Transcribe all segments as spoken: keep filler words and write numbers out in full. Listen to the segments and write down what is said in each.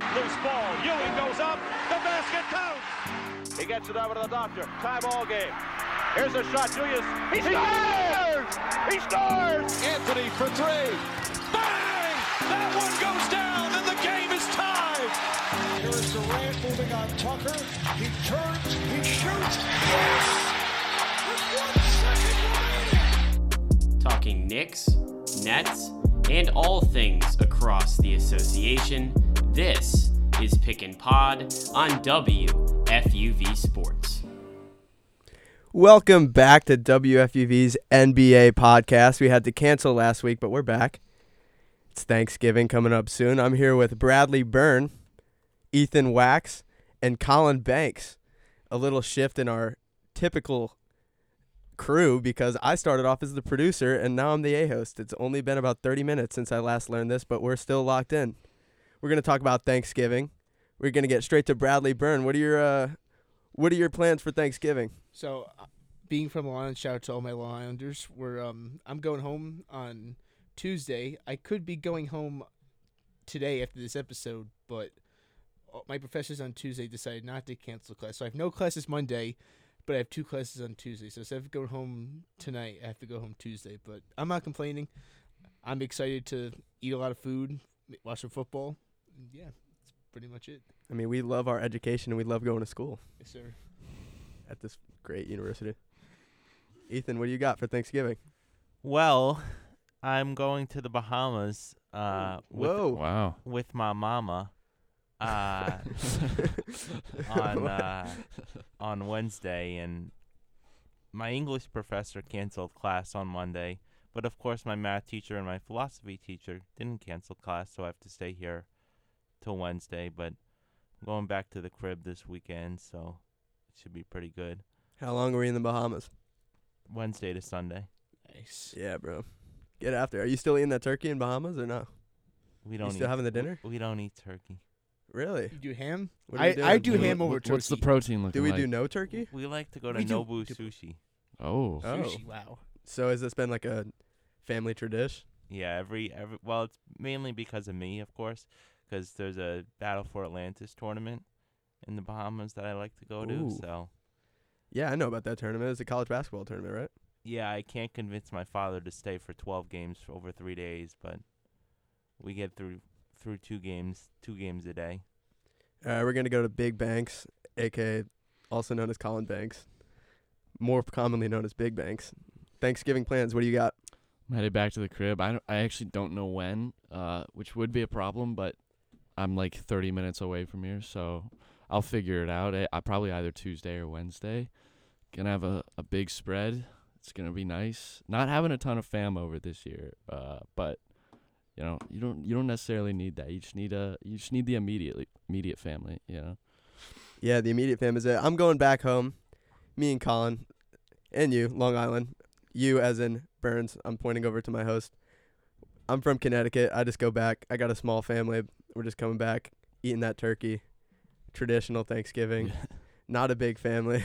Loose ball. Ewing goes up. The basket counts. He gets it over to the doctor. Tie ball game. Here's a shot. Julius. He scores! He scores! Anthony for three. Bang! That one goes down, and the game is tied. Here is Durant moving on Tucker. He turns. He shoots. Yes! With one second remaining. Talking Knicks, Nets, and all things across the association, this is Pickin' Pod on W F U V Sports. Welcome back to W F U V's N B A podcast. We had to cancel last week, but we're back. It's Thanksgiving coming up soon. I'm here with Bradley Byrne, Ethan Wax, and Colin Banks. A little shift in our typical crew because I started off as the producer and now I'm the A-host. It's only been about thirty minutes since I last learned this, but we're still locked in. We're going to talk about Thanksgiving. We're going to get straight to Bradley Byrne. What are your uh, what are your plans for Thanksgiving? So, uh, being from Long Island, shout out to all my Long Islanders. We're um, I'm going home on Tuesday. I could be going home today after this episode, but my professors on Tuesday decided not to cancel class. So I have no classes Monday, but I have two classes on Tuesday. So instead of going home tonight, I have to go home Tuesday. But I'm not complaining. I'm excited to eat a lot of food, watch some football. Yeah, that's pretty much it. I mean, we love our education and we love going to school. Yes, sir. At this great university. Ethan, what do you got for Thanksgiving? Well, I'm going to the Bahamas uh, with, Whoa. Wow. with my mama uh, on uh, on Wednesday, and my English professor canceled class on Monday, but of course my math teacher and my philosophy teacher didn't cancel class, so I have to stay here till Wednesday, but I'm going back to the crib this weekend, so it should be pretty good. How long were you in the Bahamas? Wednesday to Sunday. Nice. Yeah, bro. Get after it. Are you still eating that turkey in Bahamas or no? We don't You still eat, having the dinner? We don't eat turkey. Really? You do ham? What are you I, doing? I do What- ham over What- turkey. What's the protein looking Do we like? do no turkey? We like to go to We do- Nobu do- Sushi. Oh. Oh. Sushi, wow. So has this been like a family tradition? Yeah, every every well, it's mainly because of me, of course, because there's a Battle for Atlantis tournament in the Bahamas that I like to go Ooh. to. So Yeah, I know about that tournament. It's a college basketball tournament, right? yeah, I can't convince my father to stay for twelve games for over three days, but we get through through two games, two games a day. All right, we're going to go to Big Banks, a k a also known as Colin Banks, more commonly known as Big Banks. Thanksgiving plans, what do you got? I'm headed back to the crib. I don't, I actually don't know when, uh, which would be a problem, but I'm like thirty minutes away from here, so I'll figure it out. I, I probably either Tuesday or Wednesday. Gonna have a, a big spread. It's gonna be nice. Not having a ton of fam over this year, uh, but you know, you don't you don't necessarily need that. You just need a you just need the immediate immediate family. You know. Yeah, the immediate fam is it. I'm going back home. Me and Colin, and you, Long Island. You as in Burns. I'm pointing over to my host. I'm from Connecticut. I just go back. I got a small family. We're just coming back, eating that turkey. Traditional Thanksgiving. Not a big family.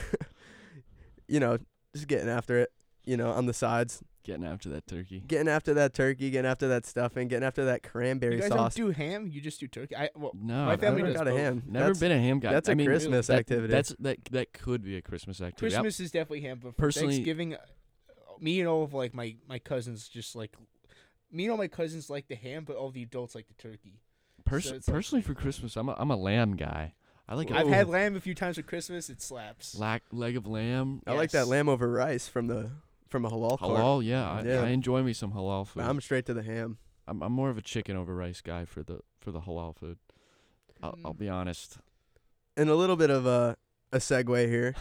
You know, just getting after it. You know, on the sides. Getting after that turkey. Getting after that turkey, getting after that stuffing, getting after that cranberry You guys sauce. don't do ham? You just do turkey? I well, No, my I've family never does got a both. ham. Never That's- been a ham guy. That's I a mean, Christmas that- activity. That's that that could be a Christmas activity. I- Christmas is definitely ham, but for Personally- Thanksgiving, uh, me and all of like my, my cousins just like, me and all my cousins like the ham, but all the adults like the turkey. Pers- so it's like- personally, for Christmas, I'm a I'm a lamb guy. I like I've a had lamb a few times for Christmas. It slaps. lac- leg of lamb. I like that Yes. lamb over rice from the from a halal cart. Halal, yeah, I, Yeah. I enjoy me some halal food. But I'm straight to the ham. I'm I'm more of a chicken over rice guy for the for the halal food. I'll, I'll be honest. And a little bit of a a segue here.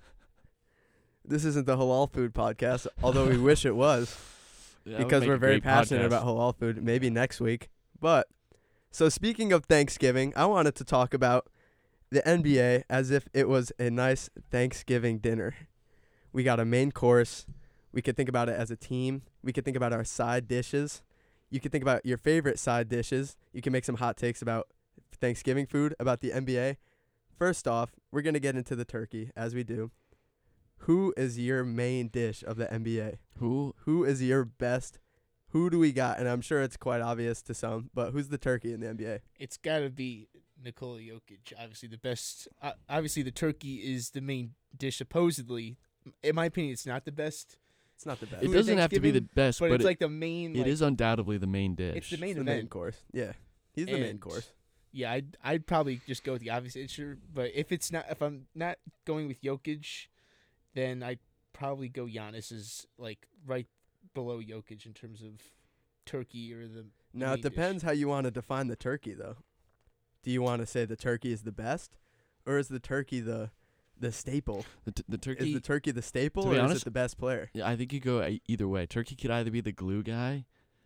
This isn't the halal food podcast, although we wish it was, That would because make we're a very great passionate podcast. about halal food. Maybe next week. But so speaking of Thanksgiving, I wanted to talk about the N B A as if it was a nice Thanksgiving dinner. We got a main course. We could think about it as a team. We could think about our side dishes. You could think about your favorite side dishes. You can make some hot takes about Thanksgiving food, about the N B A. First off, we're going to get into the turkey, as we do. Who is your main dish of the N B A? Who? Who is your best? Who do we got? And I'm sure it's quite obvious to some, but who's the turkey in the N B A? It's got to be Nikola Jokic. Obviously, the best. Uh, obviously, the turkey is the main dish. Supposedly, in my opinion, it's not the best. It's not the best. It Food doesn't have to be the Thanksgiving, best, but, but, it's it, like the main. it like, is undoubtedly the main dish. It's the main It's the event. main course. Yeah, he's the main And- course. Yeah, I'd I'd probably just go with the obvious answer. But if it's not, if I'm not going with Jokic, then I'd probably go Giannis is like right below Jokic in terms of turkey or the. Now main it dish. depends how you want to define the turkey, though. Do you want to say the turkey is the best, or is the turkey the the staple? The, t- the Is turkey. the turkey the staple, to or be is honest- it the best player? Yeah, I think you go e- either way. Turkey could either be the glue guy,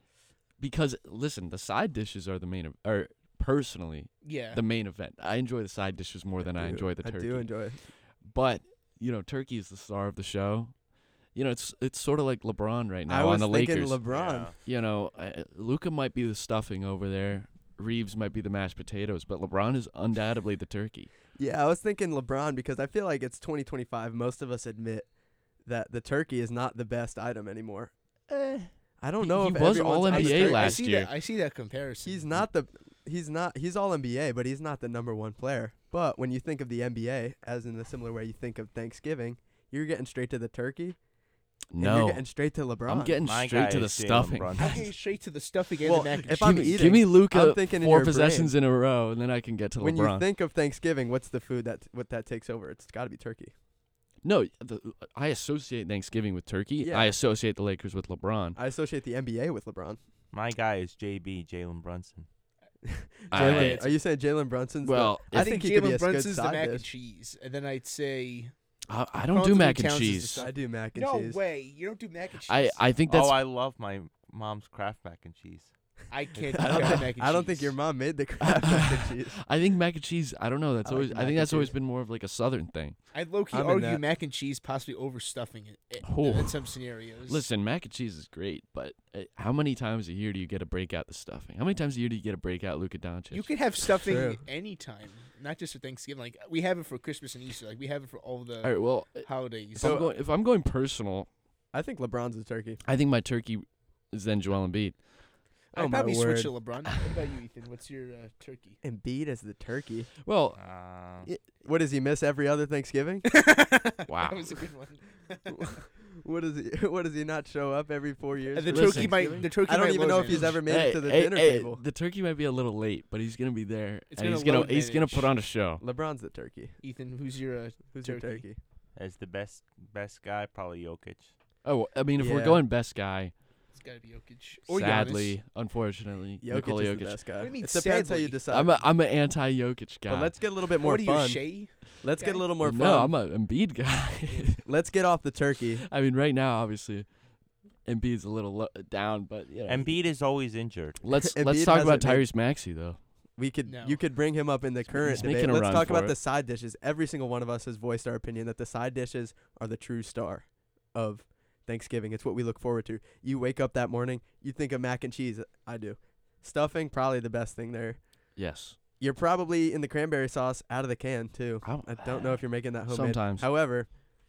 because listen, the side dishes are the main, ev- or personally Yeah. the main event. I enjoy the side dishes more than I do. enjoy the I turkey. do enjoy it. But you know, turkey is the star of the show. You know, it's it's sort of like LeBron right now I was on the thinking Lakers. LeBron. Yeah. you know, uh, Luka might be the stuffing over there. Reeves might be the mashed potatoes, but LeBron is undoubtedly the turkey. Yeah, I was thinking LeBron because I feel like it's twenty twenty-five. Most of us admit that the turkey is not the best item anymore. Eh, I don't He- know he if was everyone's All N B A understanding- last I see year. That, I see that comparison. He's not the he's not he's all N B A, but he's not the number one player. But when you think of the N B A, as in the similar way you think of Thanksgiving, you're getting straight to the turkey. And you're No, getting straight to LeBron. I'm getting My straight guy to the is Jalen stuffing. Brunson. I'm getting straight to the stuffing and Well, the mac and if cheese. I'm give, eating, give me Luka I'm thinking in four your possessions in a row, and then I can get to when LeBron. you think of Thanksgiving, what's the food that what that takes over? It's got to be turkey. no, the, I associate Thanksgiving with turkey. Yeah. I associate the Lakers with LeBron. I associate the N B A with LeBron. My guy is J B, Jalen Brunson. I- Jalen, are you saying Jalen Brunson's? Well, the, I, I think, think he could be Jalen a good Brunson's the side mac dish. and cheese, and then I'd say I, I don't Carlton do mac and Towns is the cheese. stuff- I do mac and no cheese. way. You don't do mac and cheese. I, I think that's Oh, I love my mom's Kraft mac and cheese. I can't do I don't, mac think, and cheese. I don't think your mom made the Kraft mac and cheese. I think mac and cheese. I don't know. That's I like always. the I mac think and that's always cheese. been more of like a Southern thing. I'd low key I'm in argue that. mac and cheese possibly overstuffing it i- Oh. in some scenarios. Listen, mac and cheese is great, but uh, how many times a year do you get to break out the stuffing? How many times a year do you get to break out Luka Doncic? you can have stuffing True. anytime, not just for Thanksgiving. Like we have it for Christmas and Easter. Like we have it for all the All right. Well, holidays. if, So- I'm going, if I'm going personal, I think LeBron's the turkey. I think my turkey is then Joel Embiid. Oh I'd my probably word. switch to LeBron. What about you, Ethan? What's your uh, turkey? Embiid is the turkey. Well, Uh, What does he miss every other Thanksgiving? Wow. That was a good one. what does he? What does he not show up every four years? And the for Listen, turkey might. Thanksgiving? The turkey I don't might even load know if he's manage. ever made hey, it to the hey, dinner hey, table. The turkey might be a little late, but he's gonna be there, It's and gonna he's gonna load he's gonna manage. put on a show. LeBron's the turkey. Ethan, who's your uh, Who's your Turkey. turkey? as the best best guy, probably Jokic. Oh, I mean, if we're Yeah. going best guy, It's got to be Jokic. Or sadly, unfortunately, Jokic Nikola is Jokic. the best guy. What do you mean it depends how you sadly? decide. I'm a I'm an anti-Jokic guy. but let's get a little bit Giannis. more What are you, fun. Shea? Let's get a guy? little more fun. no, I'm an Embiid guy. Let's get off the turkey. I mean, right now, obviously, Embiid's a little lo- down, but you know, Embiid is always injured. let's Embiid let's talk about hasn't made- Tyrese Maxey though. We could No. you could bring him up in the current he's debate. making a Let's run talk for about it. the side dishes. Every single one of us has voiced our opinion that the side dishes are the true star of Thanksgiving. It's what we look forward to. You wake up that morning, you think of mac and cheese. I do. Stuffing, probably the best thing there. Yes. You're probably in the cranberry sauce out of the can too. I don't- I don't know if you're making that homemade. Sometimes. However,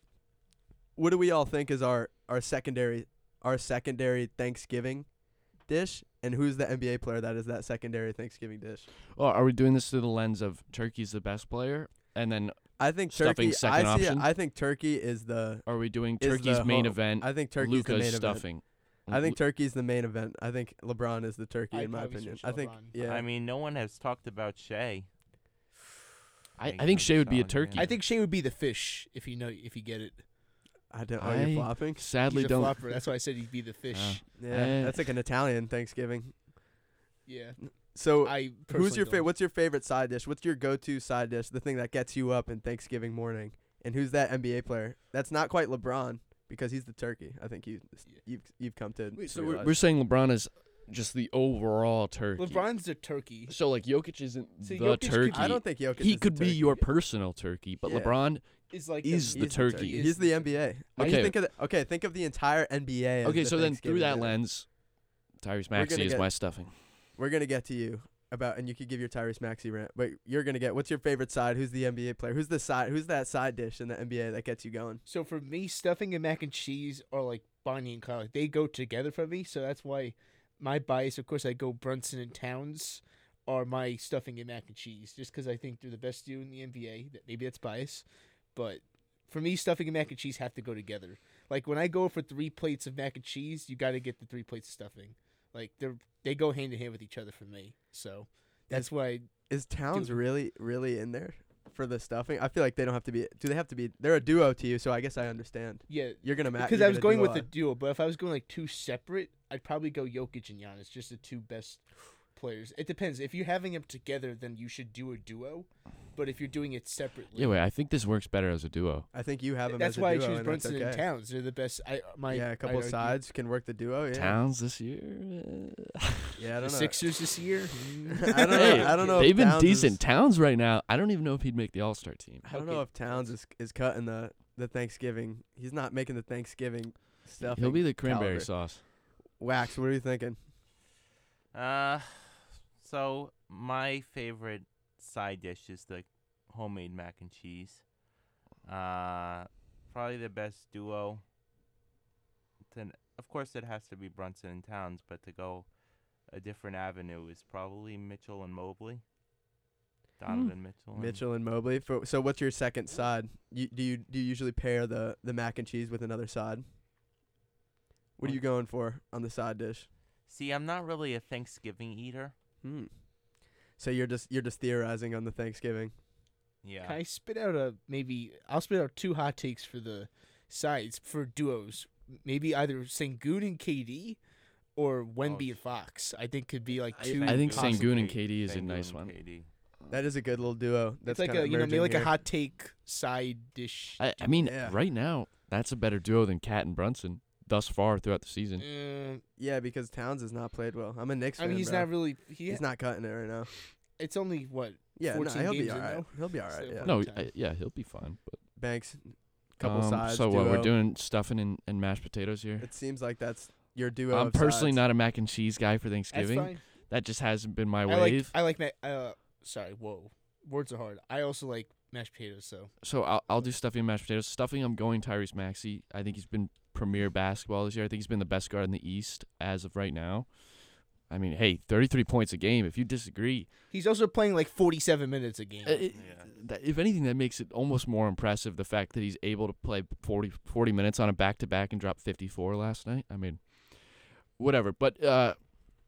what do we all think is our our secondary our secondary Thanksgiving dish, and who's the N B A player that is that secondary Thanksgiving dish? Well, are we doing this through the lens of Turkey's the best player, and then I think Stuffing turkey. second I see. option? I think turkey is the. are we doing Is Turkey's the main ho- event? I think turkey's the Luka's main event. stuffing. I think turkey's the main event. I think LeBron is the turkey I'd in my probably opinion. switch I think. LeBron. Yeah. I mean, no one has talked about Shea. I, Make I think him Shea would be a solid, turkey. yeah. I think Shea would be the fish if you know if you get it. I don't. Are I you flopping? sadly He's a don't. flopper. That's why I said he'd be the fish. Uh, Yeah. Eh. That's like an Italian Thanksgiving. yeah. So I who's personally your don't. favorite? What's your favorite side dish? What's your go-to side dish? The thing that gets you up in Thanksgiving morning. And who's that N B A player? That's not quite LeBron because he's the turkey. I think you you've you've come to. Wait, so we're, realize. we're saying LeBron is just the overall turkey. LeBron's the turkey. So like Jokic isn't So the Jokic could- turkey. I don't think Jokic. he is the could be turkey. your personal turkey, but Yeah. LeBron. Is like He's the, the turkey. He's the N B A. When you Okay. think of the, okay, think of the entire N B A. As Okay, the so then through Thanksgiving that dinner. lens, Tyrese We're Maxey gonna is get- my stuffing. We're gonna get to you about, and you could give your Tyrese Maxey rant, but you're gonna get. What's your favorite side? Who's the N B A player? Who's the side? Who's that side dish in the N B A that gets you going? So for me, stuffing and mac and cheese are like Bonnie and Clyde. Like, they go together for me. So that's why my bias, of course, I go Brunson and Towns are my stuffing and mac and cheese, just because I think they're the best duo in the N B A. That maybe that's bias, but for me, stuffing and mac and cheese have to go together. Like when I go for three plates of mac and cheese, you got to get the three plates of stuffing. Like they're they go hand in hand with each other for me. So that's why. Is Towns Do- really really in there for the stuffing? I feel like they don't have to be. Do they have to be? They're a duo to you, so I guess I understand. Yeah, You're gonna match because I was going with the duo, but if I was going like two separate, I'd probably go Jokic and Giannis, just the two best players. It depends. If you're having them together, then you should do a duo. But if you're doing it separately, Yeah, wait. I think this works better as a duo. I think you have them. that's as a why I duo, choose and that's Brunson okay. and Towns. They're the best. I my Yeah, a I'd couple argue. sides can work the duo. Yeah, Towns this year. uh, yeah. I The don't know. Sixers this year. I don't know. Hey, I don't know. They've if been Towns decent. Is, Towns right now. I don't even know if he'd make the All Star team. I don't Okay. know if Towns is is cutting the the Thanksgiving. He's not making the Thanksgiving stuff. He'll be the cranberry caliber. sauce. Wax. What are you thinking? Uh, so my favorite side dish is the homemade mac and cheese. Uh, probably the best duo. Then, of course, it has to be Brunson and Towns, but to go a different avenue is probably Mitchell and Mobley. Donovan Mitchell. and- Mitchell and Mobley. For, so what's your second side? You, do you do you usually pair the the mac and cheese with another side? What are you going for on the side dish? See, I'm not really a Thanksgiving eater. Hmm. So you're just you're just theorizing on the Thanksgiving. Yeah. Can I spit out a maybe? I'll spit out two hot takes for the sides for duos. Maybe either Sengun and K D, or Wemby and Fox. I think could be like I- two. I think possible- Sengun and K D is a Sengun nice and one. K D. That is a good little duo. That's It's like kinda a you know maybe emerging like a here. hot take side dish. I, I mean, Yeah. right now, that's a better duo than Cat and Brunson thus far throughout the season. Uh, Yeah, because Towns has not played well. I'm a Knicks I fan. mean, he's bro. not really. He, He's not cutting it right now. It's only what. Yeah, no, fourteen he'll games be all in, right. though? He'll be all right. So Yeah. far. No, time. I, yeah, he'll be fine. But Banks, couple um, sides. So what? We're duo. doing stuffing and, and mashed potatoes here. It seems like that's your duo. I'm of personally sides. not a mac and cheese guy for That's Thanksgiving. fine. That just hasn't been my I like. wave. I like. ma- Uh, sorry. Whoa. Words are hard. I also like mashed potatoes. So So I'll I'll do stuffing and mashed potatoes. Stuffing, I'm going Tyrese Maxey. I think he's been premier basketball this year. I think he's been the best guard in the East as of right now. I mean, hey, thirty-three points a game. If you disagree, he's also playing like forty-seven minutes a game. uh, it, that, if anything, that makes it almost more impressive. The fact that he's able to play forty, forty minutes on a back-to-back and drop fifty-four last night. I mean, whatever. But uh,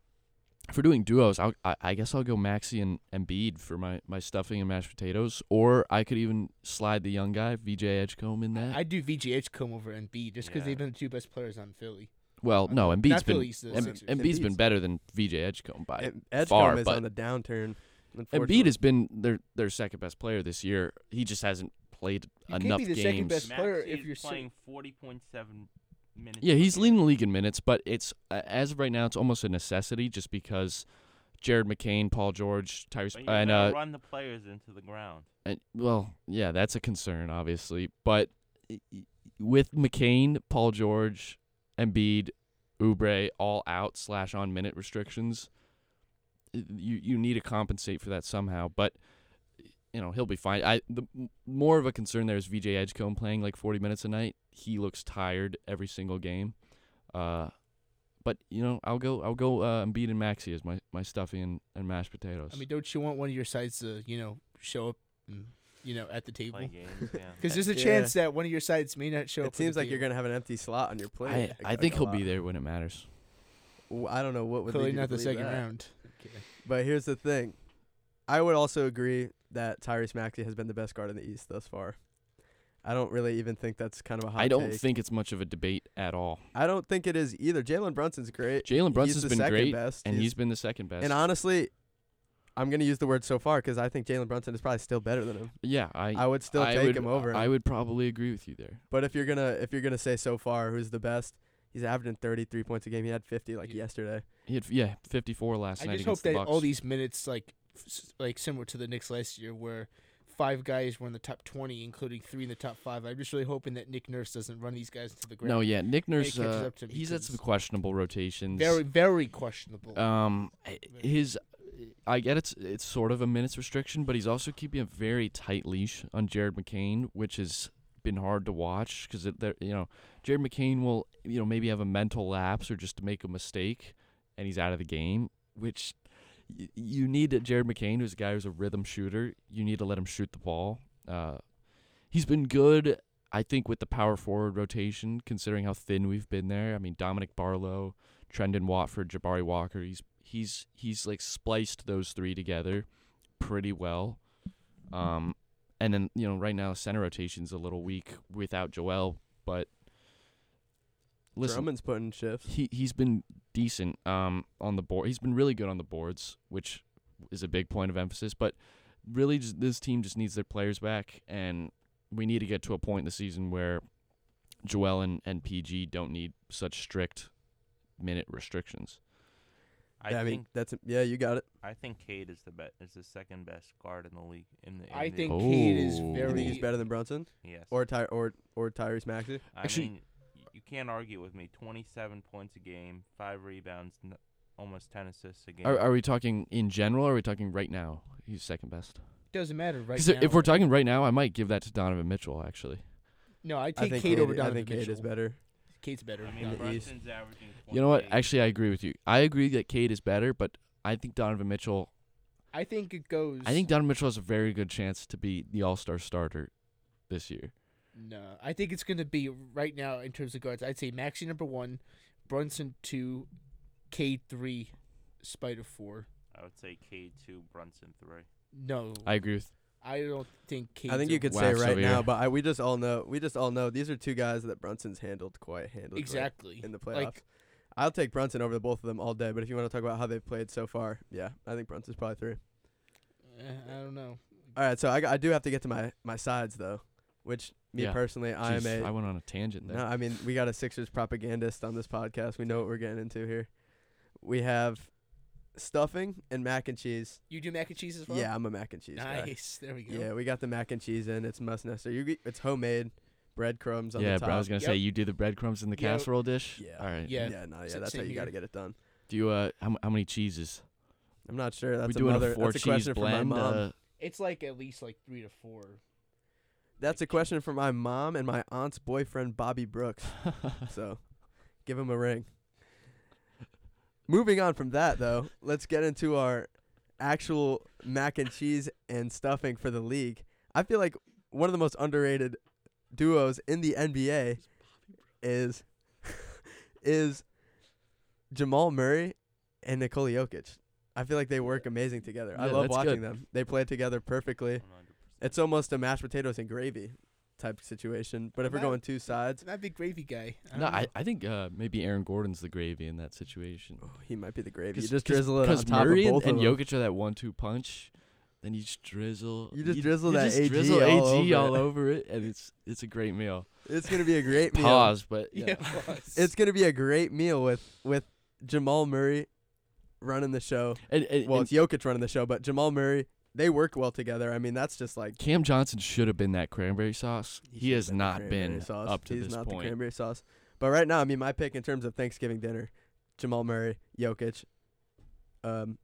for doing duos, I'll, I, I guess I'll go Maxey and Embiid for my, my stuffing and mashed potatoes. Or I could even slide the young guy, V J Edgecombe, in that. I'd do V J Edgecombe over Embiid just because Yeah. they've been the two best players on Philly. Well, I no, mean, Embiid's not been Phillies, the Em- Sixers. Embiid's been Embiid's- better than V J Edgecombe by Em- Edgecombe far, is but on the downturn. Embiid unfortunately. has been their their second best player this year. He just hasn't played You can't enough be the games. second best player Maxey if is you're so- playing forty point seven minutes. Yeah, per he's game. leading the league in minutes, but it's uh, as of right now, it's almost a necessity just because Jared McCain, Paul George, Tyrese, But you're and gonna uh, run the players into the ground. and well, yeah, that's a concern, obviously. But i- i- with McCain, Paul George, Embiid, Oubre all out slash on minute restrictions, i- you you need to compensate for that somehow. But you know he'll be fine. I the m- more of a concern there is V J Edgecombe playing like forty minutes a night. He looks tired every single game. Uh, but you know I'll go I'll go uh, Embiid and Maxey as my, my stuffing and, and mashed potatoes. I mean, don't you want one of your sides to you know show up, and, you know, at the table? Play games, yeah. Because there's a Yeah. chance that one of your sides may not show up. It at seems the like you're table. gonna have an empty slot on your plate. I, like, I like think a he'll lot. be there when it matters. W- I don't know what would Clearly lead you not to the believe second that. round. Okay. But here's the thing. I would also agree that Tyrese Maxey has been the best guard in the East thus far. I don't really even think that's kind of a hot I don't take. think it's much of a debate at all. I don't think it is either. Jalen Brunson's great. Jalen He's Brunson's the been second great, best. and He's- he's been the second best. And honestly, I'm going to use the word so far because I think Jalen Brunson is probably still better than him. yeah, I I would still I take would, him over I him. would probably agree with you there. But if you're going to if you're going to say so far who's the best, he's averaging thirty-three points a game. He had fifty like Yeah. yesterday. He had yeah fifty-four last I night just hope against the that Bucks. all these minutes, like, f- like similar to the Knicks last year, where five guys were in the top twenty, including three in the top five. I'm just really hoping that Nick Nurse doesn't run these guys to the ground. no, yeah, Nick Nurse. catches Uh, up to him he's had because- some questionable rotations. very, very questionable. Um, his, I get it's it's sort of a minutes restriction, but he's also keeping a very tight leash on Jared McCain, which has been hard to watch because you know Jared McCain will you know maybe have a mental lapse or just to make a mistake, and he's out of the game, which y- you need Jared McCain, who's a guy who's a rhythm shooter. You need to let him shoot the ball. Uh, he's been good, I think, with the power forward rotation, considering how thin we've been there. I mean, Dominic Barlow, Trendon Watford, Jabari Walker. He's he's he's like spliced those three together pretty well. Um, and then you know right now center rotation's a little weak without Joel, but listen, Drummond's putting shifts. he he's been decent um on the board. He's been really good on the boards, which is a big point of emphasis. But really, just, this team just needs their players back, and we need to get to a point in the season where Joel and, and P G don't need such strict minute restrictions. I yeah, I mean think that's yeah, you got it. I think Cade is the be- is the second best guard in the league. In the in I the- think Cade is Oh. You very. think he's better than Brunson yes. or Ty or or Tyrese Maxey? I Actually- mean, y- you can't argue with me. Twenty-seven points a game, five rebounds, n- almost ten assists a game. Are are we talking in general, or are we talking right now? He's second best. Doesn't matter right 'Cause now. if we're talking right now, I might give that to Donovan Mitchell, actually. no, I I take think Cade over I Donovan think Cade Mitchell. is better. Cade's better. I in mean, the East. Brunson's averaging. You know what? twenty-eight. Actually, I agree with you. I agree that Cade is better, but I think Donovan Mitchell. I think it goes. I think Donovan Mitchell has a very good chance to be the All-Star starter this year. No, I think it's going to be right now in terms of guards. I'd say Maxey number one, Brunson two, Cade three, Spider four. I would say Cade two, Brunson three. No, I agree with. I don't think Cade. I think you could say Wax right over now, here. but I, we just all know we just all know these are two guys that Brunson's handled quite handled great exactly in the playoffs. Like, I'll take Brunson over the both of them all day, but if you want to talk about how they've played so far, yeah, I think Brunson's probably three. eh, I don't know. All right, so I, I do have to get to my, my sides though, which me Yeah. personally I am Jeez, a I went on a tangent there. no, I mean we got a Sixers propagandist on this podcast. We know what we're getting into here. We have stuffing and mac and cheese. You do mac and cheese as well. Yeah, I'm a mac and cheese guy. Nice. There we go. Yeah, we got the mac and cheese in. It's must necessary. You get, it's homemade, breadcrumbs on yeah, the top. bro. I was gonna say Yep. you do the breadcrumbs in the Yep. casserole dish. Yeah. All right. Yeah. yeah, no, yeah, Sa- that's how same you got to here. get it done. Do you uh how, m- how many cheeses? I'm not sure. That's we doing another. a four that's a cheese question blend. for my mom. Uh, It's like at least like three to four. That's a question for my mom and my aunt's boyfriend, Bobby Brooks. So, give him a ring. Moving on from that, though, let's get into our actual mac and cheese and stuffing for the league. I feel like one of the most underrated duos in the N B A is is Jamal Murray and Nikola Jokic. I feel like they work amazing together. I Yeah, love that's watching good. them. They play together perfectly. one hundred percent. It's almost a mashed potatoes and gravy type situation. But if we're That- going two sides, Not a big gravy guy. I no, don't I, know. I think uh, maybe Aaron Gordon's the gravy in that situation. oh, he might be the gravy. You 'Cause- just 'cause- drizzle it on 'cause top Murray of both and, of and them. Jokic are that one-two punch. Then you just drizzle. You just drizzle that just A G drizzle all A G over all it. over it, and it's it's a great meal. It's gonna be a great meal. Pause, but yeah. yeah. it was. It's gonna be a great meal with with Jamal Murray running the show. And, and, Well, and it's Jokic running the show, but Jamal Murray, they work well together. I mean, that's just like Cam Johnson should have been that cranberry sauce. He, should has have the not cranberry been sauce. up to He's this not the point. cranberry sauce. But right now, I mean, my pick in terms of Thanksgiving dinner, Jamal Murray, Jokic, um,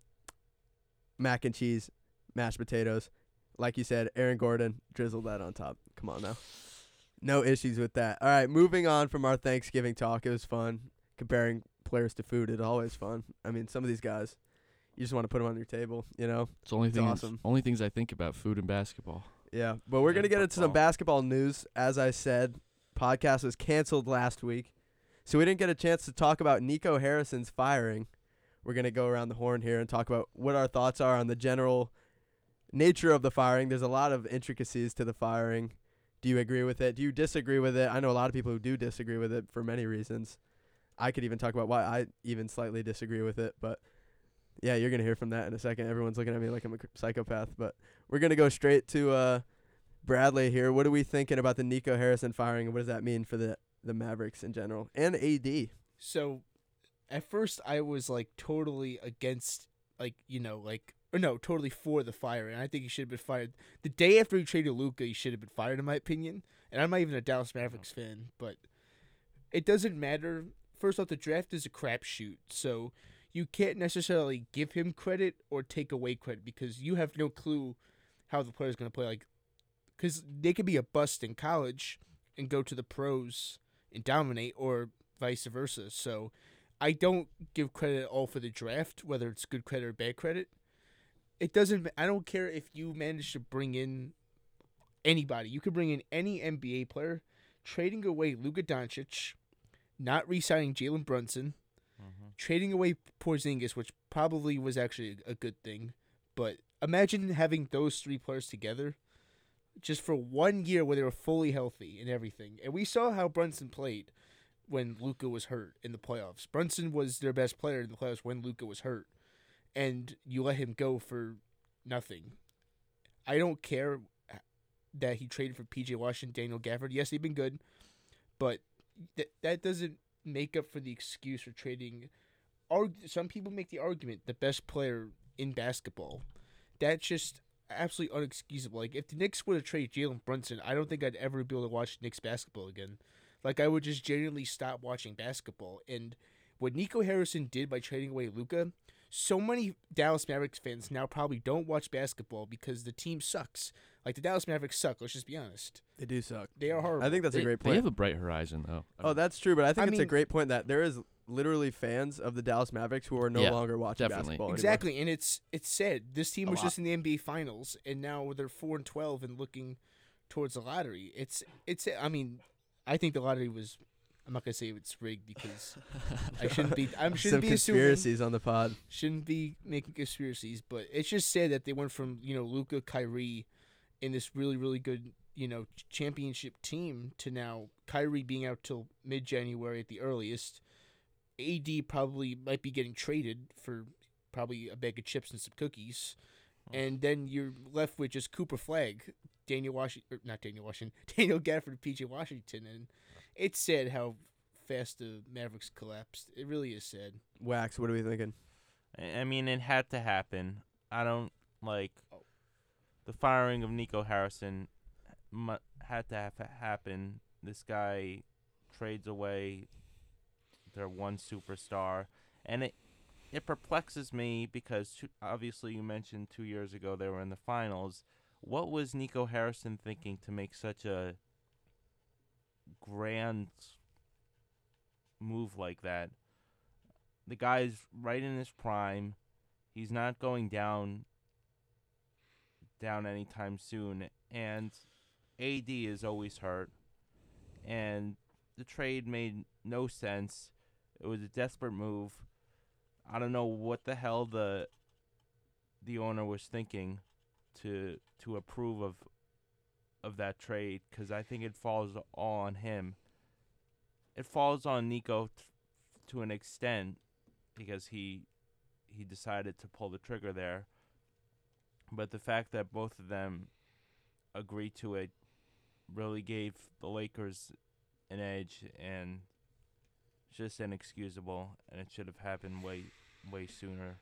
mac and cheese, mashed potatoes. Like you said, Aaron Gordon, drizzle that on top. Come on now. No issues with that. All right, moving on from our Thanksgiving talk. It was fun comparing players to food. It's always fun. I mean, some of these guys, you just want to put them on your table, you know? It's the only It's things awesome. only things I think about food and basketball. Yeah, but we're going to And get into some football. basketball news. As I said, podcast was canceled last week, so we didn't get a chance to talk about Nico Harrison's firing. We're going to go around the horn here and talk about what our thoughts are on the general nature of the firing. There's a lot of intricacies to the firing. Do you agree with it? Do you disagree with it? I know a lot of people who do disagree with it for many reasons. I could even talk about why I even slightly disagree with it, but yeah, you're going to hear from that in a second. Everyone's looking at me like I'm a cr- psychopath, but we're going to go straight to uh, Bradley here. What are we thinking about the Nico Harrison firing, and what does that mean for the, the Mavericks in general and A D? So, at first, I was like totally against, like you know, like or no, totally for the firing. I think he should have been fired the day after he traded Luka. He should have been fired, in my opinion. And I'm not even a Dallas Mavericks fan, but it doesn't matter. First off, the draft is a crapshoot, so you can't necessarily give him credit or take away credit because you have no clue how the player's going to play. Like, because they could be a bust in college and go to the pros and dominate, or vice versa. So I don't give credit at all for the draft, whether it's good credit or bad credit. It doesn't. I don't care if you manage to bring in anybody. You could bring in any N B A player. Trading away Luka Doncic, not re-signing Jalen Brunson, mm-hmm. trading away Porzingis, which probably was actually a good thing. But imagine having those three players together just for one year where they were fully healthy and everything. And we saw how Brunson played when Luka was hurt in the playoffs. Brunson was their best player in the playoffs when Luka was hurt. And you let him go for nothing. I don't care that he traded for P J Washington, Daniel Gafford. Yes, they've been good, but th- that doesn't make up for the excuse for trading. Arg- Some people make the argument the best player in basketball. That's just absolutely unexcusable. Like, if the Knicks would have traded Jalen Brunson, I don't think I'd ever be able to watch Knicks basketball again. Like, I would just genuinely stop watching basketball. And what Nico Harrison did by trading away Luka, so many Dallas Mavericks fans now probably don't watch basketball because the team sucks. Like, the Dallas Mavericks suck, let's just be honest. They do suck. They are horrible. I think that's they, a great They point. have a bright horizon, though. Oh, that's true, but I think I it's mean, a great point that there is literally fans of the Dallas Mavericks who are no Yeah, longer watching definitely. basketball anymore. Exactly, and it's it's sad. This team A was lot. just in the N B A Finals, and now they're four and twelve and looking towards the lottery. It's it's. I mean, I think the lottery was. I'm not gonna say it's rigged because I shouldn't be. I Some shouldn't be assuming. conspiracies on the pod. Shouldn't be making conspiracies, but it's just sad that they went from you know Luka, Kyrie, in this really really good you know championship team to now Kyrie being out till mid January at the earliest. A D probably might be getting traded for probably a bag of chips and some cookies, and then you're left with just Cooper Flagg, Daniel Washington, not Daniel Washington, Daniel Gafford, P J Washington, and it's sad how fast the Mavericks collapsed. It really is sad. Wax, what are we thinking? I I mean, it had to happen. I don't like the firing of Nico Harrison. Mu- had to have happen. This guy trades away their one superstar, and it it perplexes me because two, obviously you mentioned two years ago they were in the finals. What was Nico Harrison thinking to make such a grand move like that? The guy's right in his prime. He's not going down down anytime soon, and A D is always hurt, and the trade made no sense. It was a desperate move. I don't know what the hell the the owner was thinking to to approve of of that trade, because I think it falls all on him. It falls on Nico t- to an extent because he he decided to pull the trigger there. But the fact that both of them agreed to it really gave the Lakers an edge, and just inexcusable, and it should have happened way way sooner.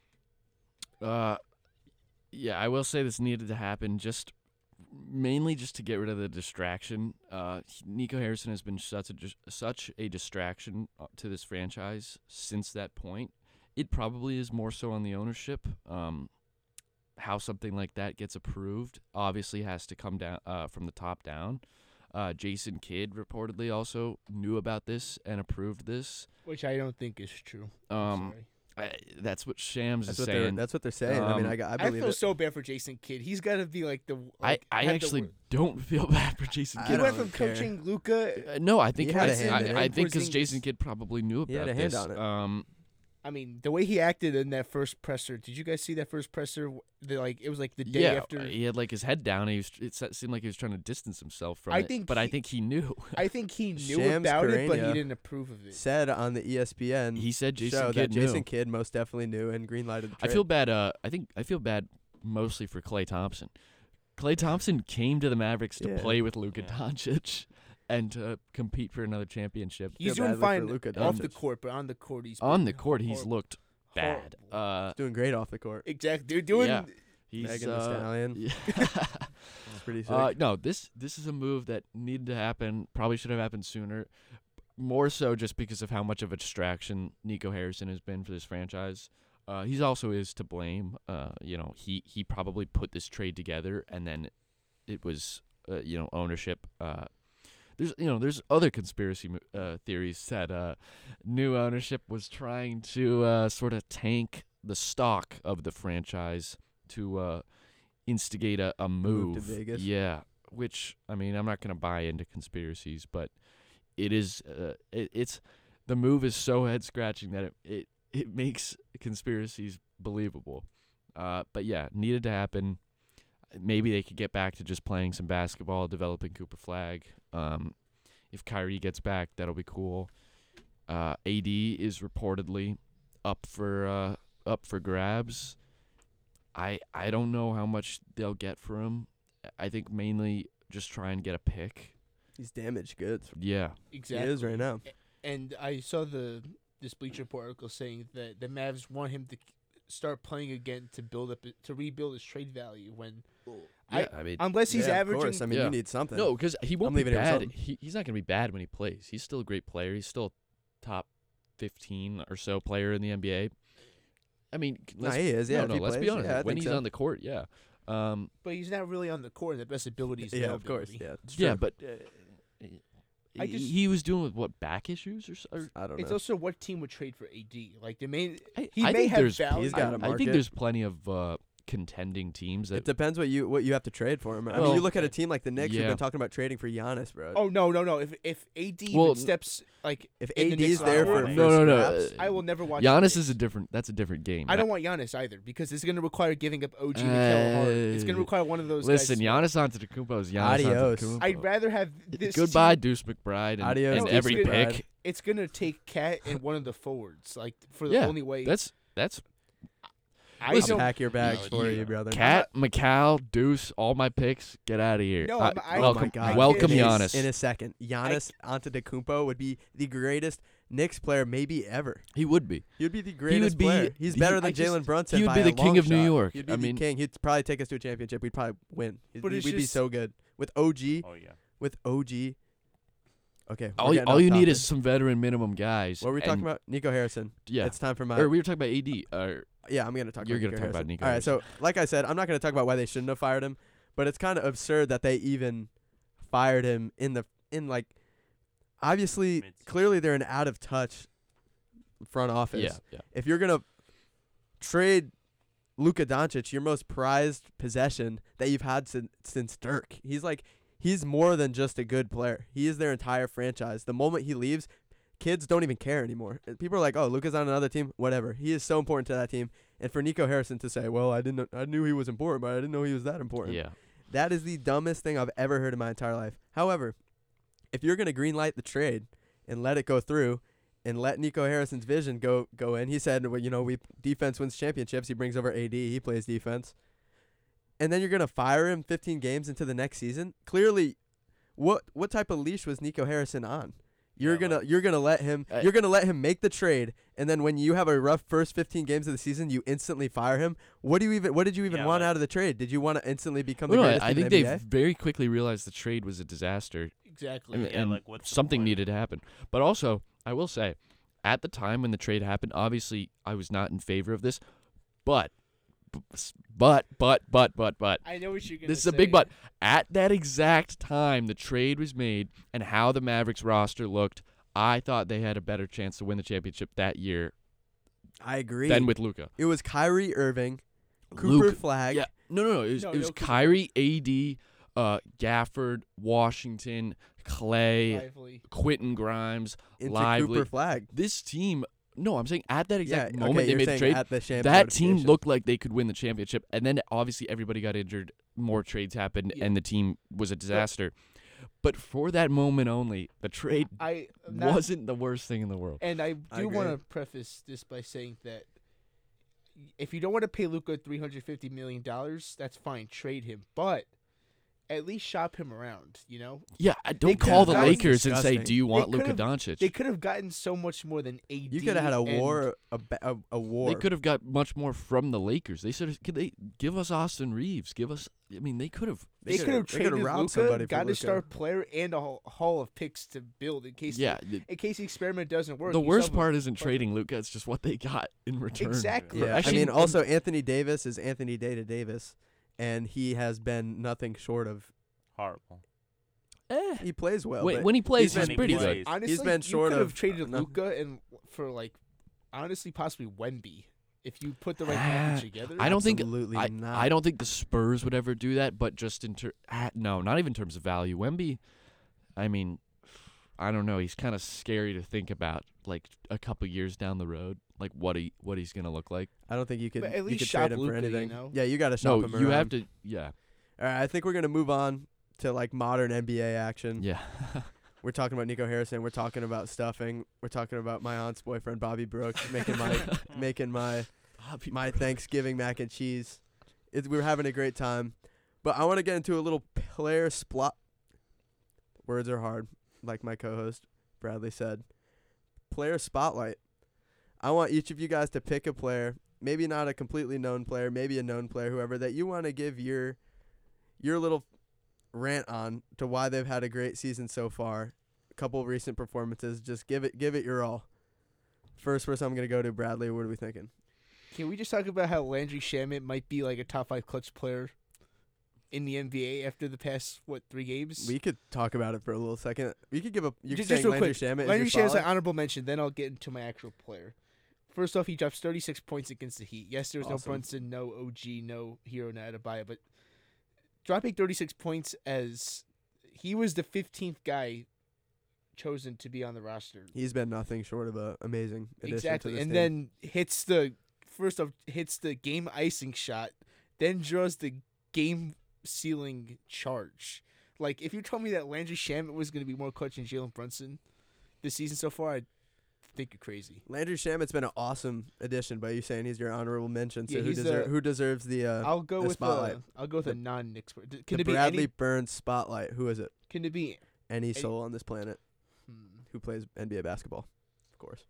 Uh, yeah, I will say this needed to happen just mainly just to get rid of the distraction. Uh, Nico Harrison has been such a dis- such a distraction to this franchise since that point. It probably is more so on the ownership. Um, how something like that gets approved obviously has to come down uh, from the top down. Uh, Jason Kidd reportedly also knew about this and approved this. Which I don't think is true. Um, I, that's what Shams That's is what they're. saying. That's what they're saying. I mean, Um, I, got- I I, believe feel it. so bad for Jason Kidd. He's got to be like the. I, Like, I have the actually wor- don't feel bad for Jason I He Kidd. went don't from care. coaching Luka. Uh, no, I think He had I, a hand in I, I it. think because Porzingis. Jason Kidd probably knew about He had a hand this. on it. Um, I mean, the way he acted in that first presser. Did you guys see that first presser? The, like it was like the day yeah, after. he had like his head down. He was. It se- seemed like he was trying to distance himself from I it. think but I he- think he knew. I think he knew Shams about it, but he Charania didn't approve of it. Said on the E S P N He said Jason show Kidd that Jason knew. Kidd most definitely knew and greenlighted the I trade. feel bad. Uh, I think I feel bad mostly for Klay Thompson. Klay Thompson came to the Mavericks to Yeah. play with Luka Yeah. Doncic and to compete for another championship. He's Feel doing badly for fine Luka off the Doncic. court, but on the court he's On been the court, he's horrible. looked bad. Horrible. Uh, doing great off the court. Exactly. They're doing. Yeah. he's Megan Thee uh, Stallion. yeah. It's pretty sick. Uh, no, this this is a move that needed to happen. Probably should have happened sooner. More so just because of how much of a distraction Nico Harrison has been for this franchise. Uh, he's also is to blame. Uh, you know, he, he probably put this trade together, and then it was uh, you know ownership. Uh, there's you know there's other conspiracy mo- uh, theories that uh, new ownership was trying to uh, sort of tank the stock of the franchise to uh, instigate a, a move. Move to Vegas. Yeah, which I mean, I'm not gonna buy into conspiracies, but it is. Uh, it, it's the move is so head scratching that it, it it makes conspiracies believable. Uh, but yeah, needed to happen. Maybe they could get back to just playing some basketball, developing Cooper Flag. Um, if Kyrie gets back, that'll be cool. Uh, A D is reportedly up for uh, up for grabs. I I don't know how much they'll get for him. I think mainly just try and get a pick. He's damaged goods. Yeah. Exactly. He is right now. And I saw the this Bleacher Report article saying that the Mavs want him to start playing again to build up to rebuild his trade value. When Yeah, I, I mean, unless he's yeah, averaging, Of course. I mean, Yeah. you need something. no, because he won't I'm be leaving him bad. something. He he's not gonna be bad when he plays. He's still a great player. He's still a top fifteen or so player in the N B A. I mean, No, let's, he is. Yeah, no, if no, he let's be plays, honest. yeah, I when think he's so. on the court, yeah. Um, but he's not really on the court. The best abilities. Yeah, of course. Yeah, it's yeah, true. but uh, I he- just- he was doing with what back issues or, s- or I don't It's know. also what team would trade for A D. Like the main, I, he I may think have there's value. He's got I, a I think market. there's plenty of uh, contending teams that It depends what you what you have to trade for him. I mean, Well, you look at a team like the Knicks who've yeah. been talking about trading for Giannis, bro. Oh no, no, no! If if A D Well, even steps like if in the A D's Knicks there locker for, room, for No, no, no, scraps, uh, I will never watch. Giannis the is a Knicks. different. That's a different game. I don't want Giannis either because it's going to require giving up O G and Mikal Hart. It's going Uh, to require one of those. Listen, guys. Giannis Antetokounmpo is Giannis Adios. Antetokounmpo. I'd rather have this. Goodbye, team- Deuce McBride, and, Adios, and Deuce every McBride. pick. It's going to take Cat and one of the forwards, like for the Yeah, only way. That's that's I I'll don't. pack your bags No, for you- you, brother. Cat, McCall, Deuce, all my picks. Get out of here. No, Uh, I'm- I- Oh welcome, my God. welcome in a- Giannis. In a second, Giannis Antetokounmpo would be the greatest Knicks player maybe ever. he would be. He would be the greatest be- player. He's he- better I than just- Jalen Brunson. he would by be a the king long of New shot. York. He'd be I the mean- king. He'd probably take us to a championship. We'd probably win. He'd, But be- it's we'd be just- so good with O G. Oh yeah. With O G. Okay. All, we're you- getting all off you need topic. is some veteran minimum guys. What were we talking and- about? Nico Harrison. Yeah. It's time for my. Or we were talking about A D. Or Yeah, I'm gonna talk. You're about gonna Nico talk about Harrison. Nico All right, so like I said, I'm not gonna talk about why they shouldn't have fired him, but it's kind of absurd that they even fired him in the in like. Obviously, Mid-season. clearly they're an out of touch front office. yeah, yeah. If you're gonna trade Luka Doncic, your most prized possession that you've had since since Dirk, he's like he's more than just a good player. He is their entire franchise. The moment he leaves, kids don't even care anymore. And people are like, "Oh, Luka's on another team, whatever." He is so important to that team. And for Nico Harrison to say, "Well, I didn't, I knew he was important, but I didn't know he was that important." Yeah. That is the dumbest thing I've ever heard in my entire life. However, if you're gonna greenlight the trade and let it go through, and let Nico Harrison's vision go go in, he said, "Well, you know, we defense wins championships." He brings over A D. He plays defense, and then you're gonna fire him fifteen games into the next season. Clearly, what what type of leash was Nico Harrison on? You're Yeah, gonna like- you're gonna let him Uh, you're gonna let him make the trade, and then when you have a rough first fifteen games of the season, you instantly fire him. What do you even what did you even Yeah, want like- out of the trade? Did you want to instantly become Well, the no, greatest I, I team in think the they N B A? very quickly realized the trade was a disaster. Exactly. And, Yeah, and like, what's the something point? needed to happen. But also, I will say, at the time when the trade happened, obviously I was not in favor of this. But, but, but, but, but, but, I know what you're gonna this is a say. big but. At that exact time the trade was made and how the Mavericks roster looked, I thought they had a better chance to win the championship that year I agree. than with Luka. It was Kyrie Irving, Cooper Luka- Flag. Yeah, no, no, no. It was, No, it was no, Cooper Kyrie, A D, uh, Gafford, Washington, Clay, Lively. Quentin Grimes, into Lively. Cooper Flag. This team, no, I'm saying at that exact yeah, moment okay, they you're made the saying trade, at the Shams that team notification. looked like they could win the championship. And then obviously everybody got injured, more trades happened, Yeah. and the team was a disaster. But for that moment only, the trade I I'm not- wasn't the worst thing in the world. And I I do want to agree. preface this by saying that if you don't want to pay Luka three hundred fifty million dollars, that's fine. Trade him, but at least shop him around. You know, Yeah, I They don't could've call the gotten Lakers and say, disgusting. "Do you want They Luka could've- Doncic?" they could have gotten so much more than A D. You could have had a and- war, a, ba- a, a war. They could have got much more from the Lakers. They said, "Could they give us Austin Reeves? Give us." I mean, they could have. They could have they coulda traded robbed somebody Luka, for got a Luka. star player, and a haul- haul of picks to build in case. Yeah. the, in case the experiment doesn't work. The you worst still have a- part isn't trading Luka; it's just what they got in return. Exactly. Yeah, Actually, I mean, and- also Anthony Davis is Anthony Data Davis, and he has been nothing short of. Horrible. Eh. He plays well. When, but when he plays, been- he's pretty he's- good. Honestly, been short you could of- have traded no. Luka and for like, honestly, possibly Wemby. if you put the right package together. I don't think Absolutely I, not. I don't think the Spurs would ever do that, but just in ter- ah, no, not even in terms of value. Wemby, I mean, I don't know. He's kind of scary to think about, like a couple years down the road, like what he what he's gonna look like. I don't think you could. But at you least could shop trade him for Luka, you anything. know? Yeah, you got to shop No, him you around. have to. Yeah, All right, I think we're gonna move on to like modern N B A action. yeah. We're talking about Nico Harrison. We're talking about stuffing. We're talking about my aunt's boyfriend Bobby Brooks making my making my my Thanksgiving mac and cheese. It, we're having a great time, but I want to get into a little player splot. Words are hard, like my co-host Bradley said. Player spotlight. I want each of you guys to pick a player, maybe not a completely known player, maybe a known player, whoever, that you want to give your your little rant on to why they've had a great season so far. A couple of recent performances. Just give it give it your all. First person I'm going to go to, Bradley. What are we thinking? Can we just talk about how Landry Shamet might be like a top five clutch player in the N B A after the past, what, three games? We could talk about it for a little second. We could give a you're just, saying just real Landry quick, Shamet Landry is your Shamet's an spotlight? honorable mention, then I'll get into my actual player. First off, he drops thirty-six points against the Heat. Yes, there was Awesome. no Brunson, no O G, no Hero, no Adebayo, but dropping thirty-six points as he was the fifteenth guy chosen to be on the roster. He's been nothing short of an amazing addition Exactly, to this and team. then hits the first off hits the game icing shot, then draws the game sealing charge. Like if you told me that Landry Shamet was going to be more clutch than Jalen Brunson this season so far, I'd think you're crazy. Landry Shamet's been an awesome addition, but you saying he's your honorable mention. So Yeah, who, he's deser- the- who deserves the uh, I'll go the with spotlight? a, I'll go with The- a non-Knicks. player. Can the it be Bradley any? Burns spotlight? Who is it? Can it be? Any soul on this planet Hmm, who plays N B A basketball, of course.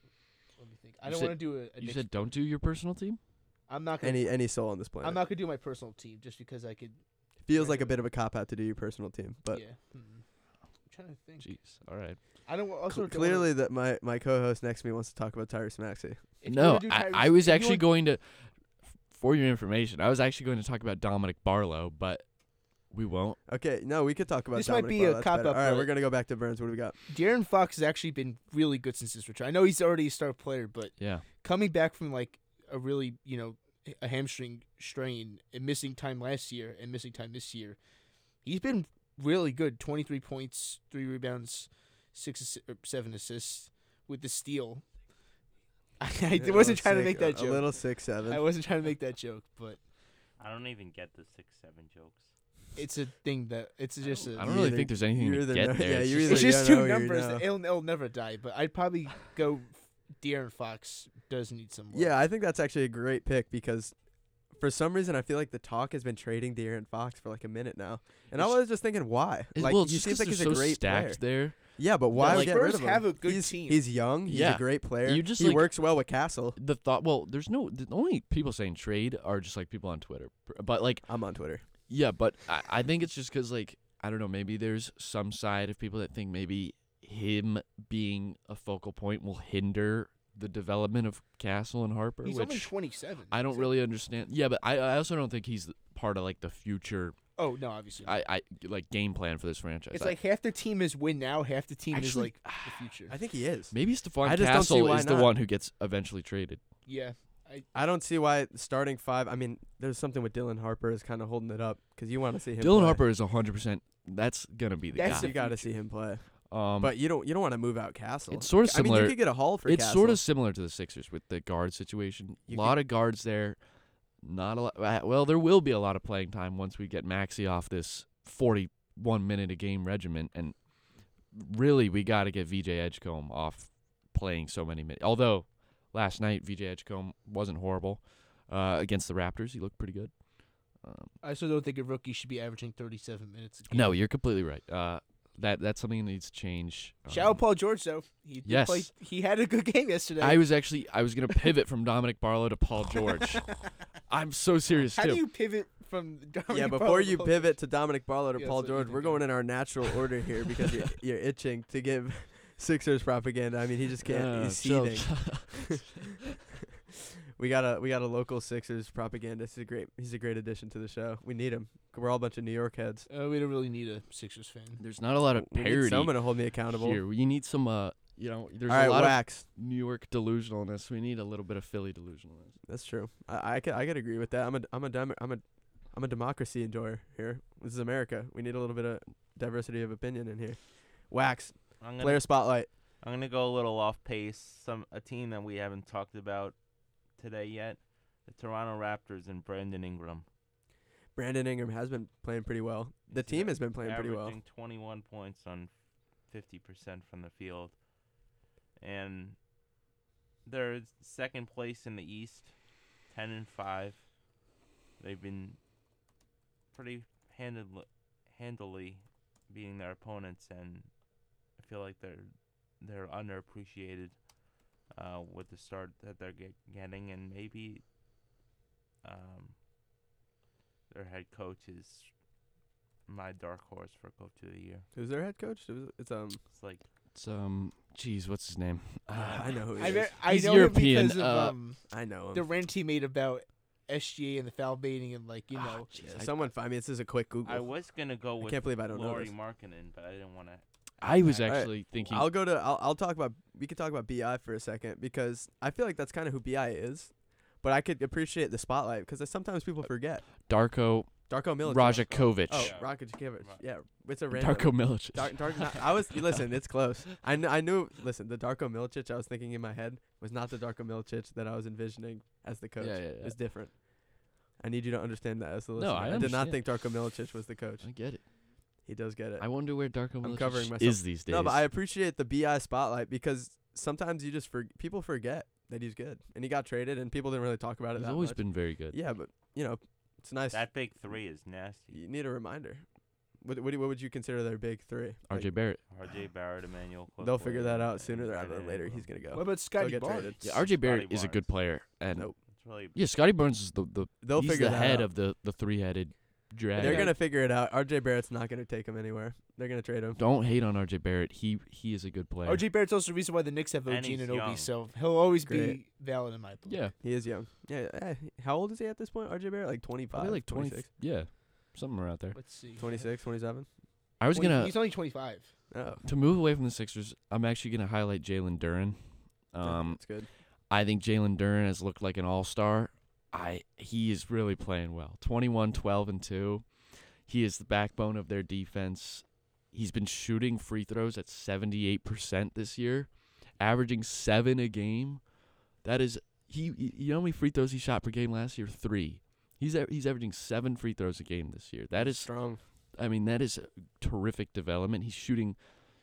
let me think. I You don't said- want to do a. a You Knicks- said don't do your personal team. I'm not gonna. Any any soul on this planet. I'm not gonna do my personal team just because I could. Feels like a bit of a cop out to do your personal team, but yeah. Hmm. I'm trying to think. Jeez. All right. I don't wa- also cl- don't wanna- clearly that my, my co-host next to me wants to talk about Tyrese Maxey. if you No, wanna do I, Tyrese- I was if you actually want- going to, for your information, I was actually going to talk about Dominic Barlow, but we won't. Okay, no, we could talk about This might Dominic be Barlow, a that's cop better. out, All right, but- we're gonna go back to Burns. What do we got? De'Aaron Fox has actually been really good since his return. I know he's already a star player, but Yeah. coming back from like a really, you know, a hamstring strain and missing time last year and missing time this year, he's been really good. twenty-three points, three rebounds, six, assi- or seven assists with the steal. I, I A wasn't little trying to sick- make that a joke. little six seven. I wasn't trying to make that joke, but I don't even get the six seven jokes. it's a thing that it's just a. I don't really either- think there's anything you to either get know- there. yeah, It's you just It's either like- just you two know or you numbers. know. It'll, it'll never die, but I'd probably go. De'Aaron Fox does need some. Work. Yeah, I think that's actually a great pick because for some reason I feel like the talk has been trading De'Aaron Fox for like a minute now, and I It's- was just thinking why. It- Like well, it's he just seems 'cause like he's they're a so great stacked player. there. Yeah, but why like, get Spurs rid of him? have a good he's, team. He's young. He's Yeah. a great player. You just, he like- works well with Castle. The thought, well, there's no, the only people saying trade are just like people on Twitter. But like, I'm on Twitter. yeah, but I, I think it's just because like, I don't know, maybe there's some side of people that think maybe him being a focal point will hinder the development of Castle and Harper, He's which only twenty-seven. I don't so- really understand. Yeah, but I, I also don't think he's part of like the future, Oh no, obviously. not. I, I like game plan for this franchise. it's I- like half the team is win now, half the team is Actually, like the future. I think he is. maybe Stephon I just don't see Castle why is the not. one who gets eventually traded. Yeah, I, I don't see why starting five. I mean, there's something with Dylan Harper is kind of holding it up because you want to see him. Dylan play. Harper is one hundred percent. That's gonna be the That's guy. You got to see him play. Um, But you don't. You don't want to move out Castle. It's sort of I mean, similar- you could get a haul for it's Castle. sort of similar to the Sixers with the guard situation. A You lot of guards there. Not a lot. uh, Well, there will be a lot of playing time once we get Maxey off this forty-one minute a game regiment, and really we got to get V J Edgecombe off playing so many minutes. Although last night V J Edgecombe wasn't horrible uh, against the Raptors. He looked pretty good. Um, I also don't think a rookie should be averaging thirty-seven minutes. A game. no, you're completely right. Uh, that that's something that needs to change. Shout out Um, Paul George though. He did yes. play, he had a good game yesterday. I was actually I was gonna pivot from Dominic Barlow to Paul George. I'm so serious How too. do you pivot from? Dominic Yeah, Barlow before to you Paul pivot George? to Dominic Barlow to Yeah, Paul that's what you George, we're think of. going in our natural order here because you're, you're itching to give Sixers propaganda. I mean, he just can't. Yeah, he's chill. seething. we got a we got a local Sixers propagandist. He's a great. He's a great addition to the show. We need him. We're all a bunch of New York heads. Uh, we don't really need a Sixers fan. There's not a lot of We need parity someone to hold me accountable. here. You need some uh you know, there's All right, a lot Wax. of New York delusionalness. We need a little bit of Philly delusionalness. That's true. I I could I could agree with that. I'm a I'm a dem- I'm a I'm a democracy enjoyer here. This is America. We need a little bit of diversity of opinion in here. Wax. I'm gonna, Player spotlight. I'm gonna go a little off pace. Some a team that we haven't talked about today yet. The Toronto Raptors and Brandon Ingram. Brandon Ingram has been playing pretty well. The He's team has been playing pretty well. Averaging twenty-one points on fifty percent from the field. And they're second place in the East, ten and five. They've been pretty handed, handily beating their opponents, and I feel like they're they're underappreciated uh, with the start that they're get, getting, and maybe um, their head coach is my dark horse for coach of the year. Who's their head coach? It was, it's um. It's like It's um, geez, what's his name? I know who he I, is. bet, I He's know European, him because of uh, um, I know him. the rant he made about S G A and the foul baiting and like you know. Yeah, someone find me. This is a quick Google. I was gonna go I with can't believe I don't know Lauri this. Markkanen, but I didn't want to. I was All right. actually thinking. I'll go to. I'll, I'll talk about. We could talk about B I for a second because I feel like that's kind of who B I is, but I could appreciate the spotlight because sometimes people forget. Darko Darko Milicic. Rajakovic. Oh, Yeah. Rakic. Right. Yeah, it's a random. Darko Milicic. Dark, dark, not, I was listen. It's close. I kn- I knew. Listen, the Darko Milicic I was thinking in my head was not the Darko Milicic that I was envisioning as the coach. Yeah, yeah, yeah. It's different. I need you to understand that as the No, listener. I I did not understand. think Darko Milicic was the coach. I get it. He does get it. I wonder where Darko I'm Milicic covering myself. is these days. No, but I appreciate the B I spotlight because sometimes you just for people forget that he's good, and he got traded, and people didn't really talk about it. He's that always much. been very good. Yeah, but you know, it's nice. That big three is nasty. You need a reminder. What what, do, what would you consider their big three? R J Like, Barrett. R J Barrett, Emmanuel. they'll figure that Quickley, out sooner and rather than Brandon later. Ingram. He's gonna go. What about They'll Scotty get Barnes? traded. Yeah, R J Barrett Scotty is a Barnes. good player, and Nope. It's really yeah, Scotty Barnes is the the They'll he's figure the that head out. of the the three headed dragon. They're gonna figure it out. R J Barrett's not gonna take him anywhere. They're gonna trade him. Don't hate on R J Barrett. He he is a good player. R J Barrett's also the reason why the Knicks have O And G he's and young. Obi, so he'll always be Great. valid in my book. yeah, He is young. Yeah. Eh, how old is he at this point? R J Barrett, like twenty-five, probably like twenty. twenty-six, Yeah, something around there. Let's see. twenty-six, twenty-seven. I was Well, gonna He's only twenty-five. Oh, to move away from the Sixers. I'm actually gonna highlight Jalen Duren. Um, that's good. I think Jalen Duren has looked like an all-star. I he is really playing well. twenty-one, twelve, and two. He is the backbone of their defense. He's been shooting free throws at seventy-eight percent this year, averaging seven a game. That is he. You know how many free throws he shot per game last year? Three. He's a- he's averaging seven free throws a game this year. That is, strong. I mean, that is a terrific development. He's shooting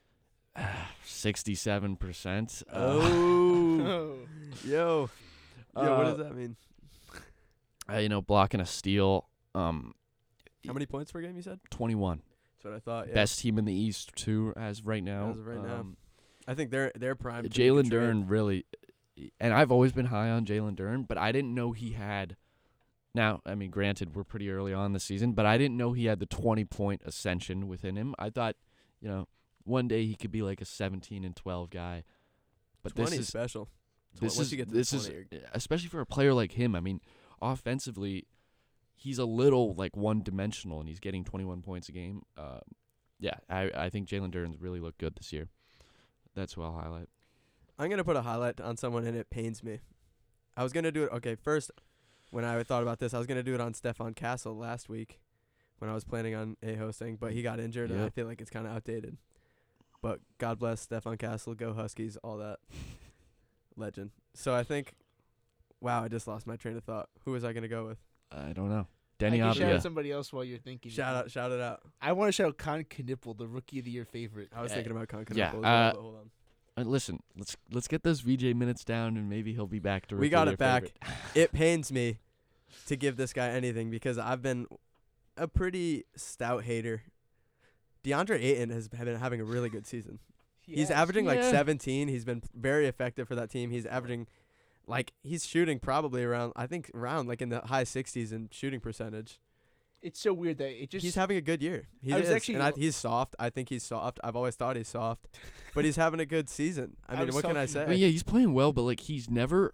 sixty-seven percent. Oh, Oh. yo, yo, what Uh, does that mean? Uh, you know, blocking a steal. Um, How many points per game you said? twenty-one. That's what I thought. Yeah. Best team in the East too, as right now. As of right now. Um, I think they're they're prime. to make a Jalen trade. Duren really, and I've always been high on Jalen Duren, but I didn't know he had. Now, I mean, granted, we're pretty early on in the season, but I didn't know he had the twenty-point ascension within him. I thought, you know, one day he could be like a seventeen and twelve guy. But twenty this is is special. Tw- this once is you get to this is twenty, you're- especially for a player like him. I mean, offensively, he's a little like one-dimensional, and he's getting twenty-one points a game. Uh, yeah, I I think Jalen Duren's really looked good this year. That's what I'll highlight. I'm gonna put a highlight on someone, and it pains me. I was gonna do it. Okay, first, when I thought about this, I was gonna do it on Stefan Castle last week, when I was planning on a hosting, but he got injured, and I Yep. feel like it's kind of outdated. But God bless Stefan Castle, go Huskies, all that. Legend. So I think, wow, I just lost my train of thought. Who was I gonna go with? I don't know. Denny I can shout out Avdia. somebody else while you're thinking. Shout out, shout it out. I want to shout out Con Knipple, the Rookie of the Year favorite. I was Uh, thinking about Concon. yeah, as well, uh, but hold on. Uh, listen, let's let's get those V J minutes down, and maybe he'll be back to. We rookie got of it the year back. favorite. It pains me to give this guy anything because I've been a pretty stout hater. DeAndre Ayton has been having a really good season. He's Yes. averaging like Yeah. seventeen. He's been very effective for that team. He's averaging, like, he's shooting probably around, I think, around like in the high sixties in shooting percentage. It's so weird that it just. He's having a good year. He I was is, actually- and I, he's soft. I think he's soft. I've always thought he's soft, but he's having a good season. I I mean, was what can I talking- say? I mean, yeah, he's playing well, but like he's never,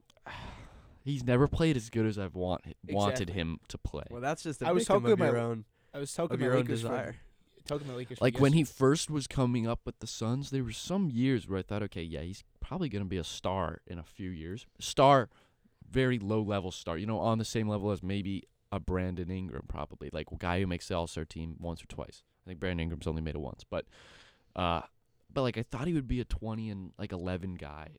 he's never played as good as I've want wanted Exactly. him to play. Well, that's just a I was victim talking of your about- own I was talking of to your my own Lakers friend desire. talking about Lakers. Like when he first was coming up with the Suns, there were some years where I thought, okay, yeah, he's probably going to be a star in a few years. Star, very low level star. You know, on the same level as maybe a Brandon Ingram, probably like a guy who makes the All-Star team once or twice. I think Brandon Ingram's only made it once, but, uh, but like I thought he would be a twenty and like eleven guy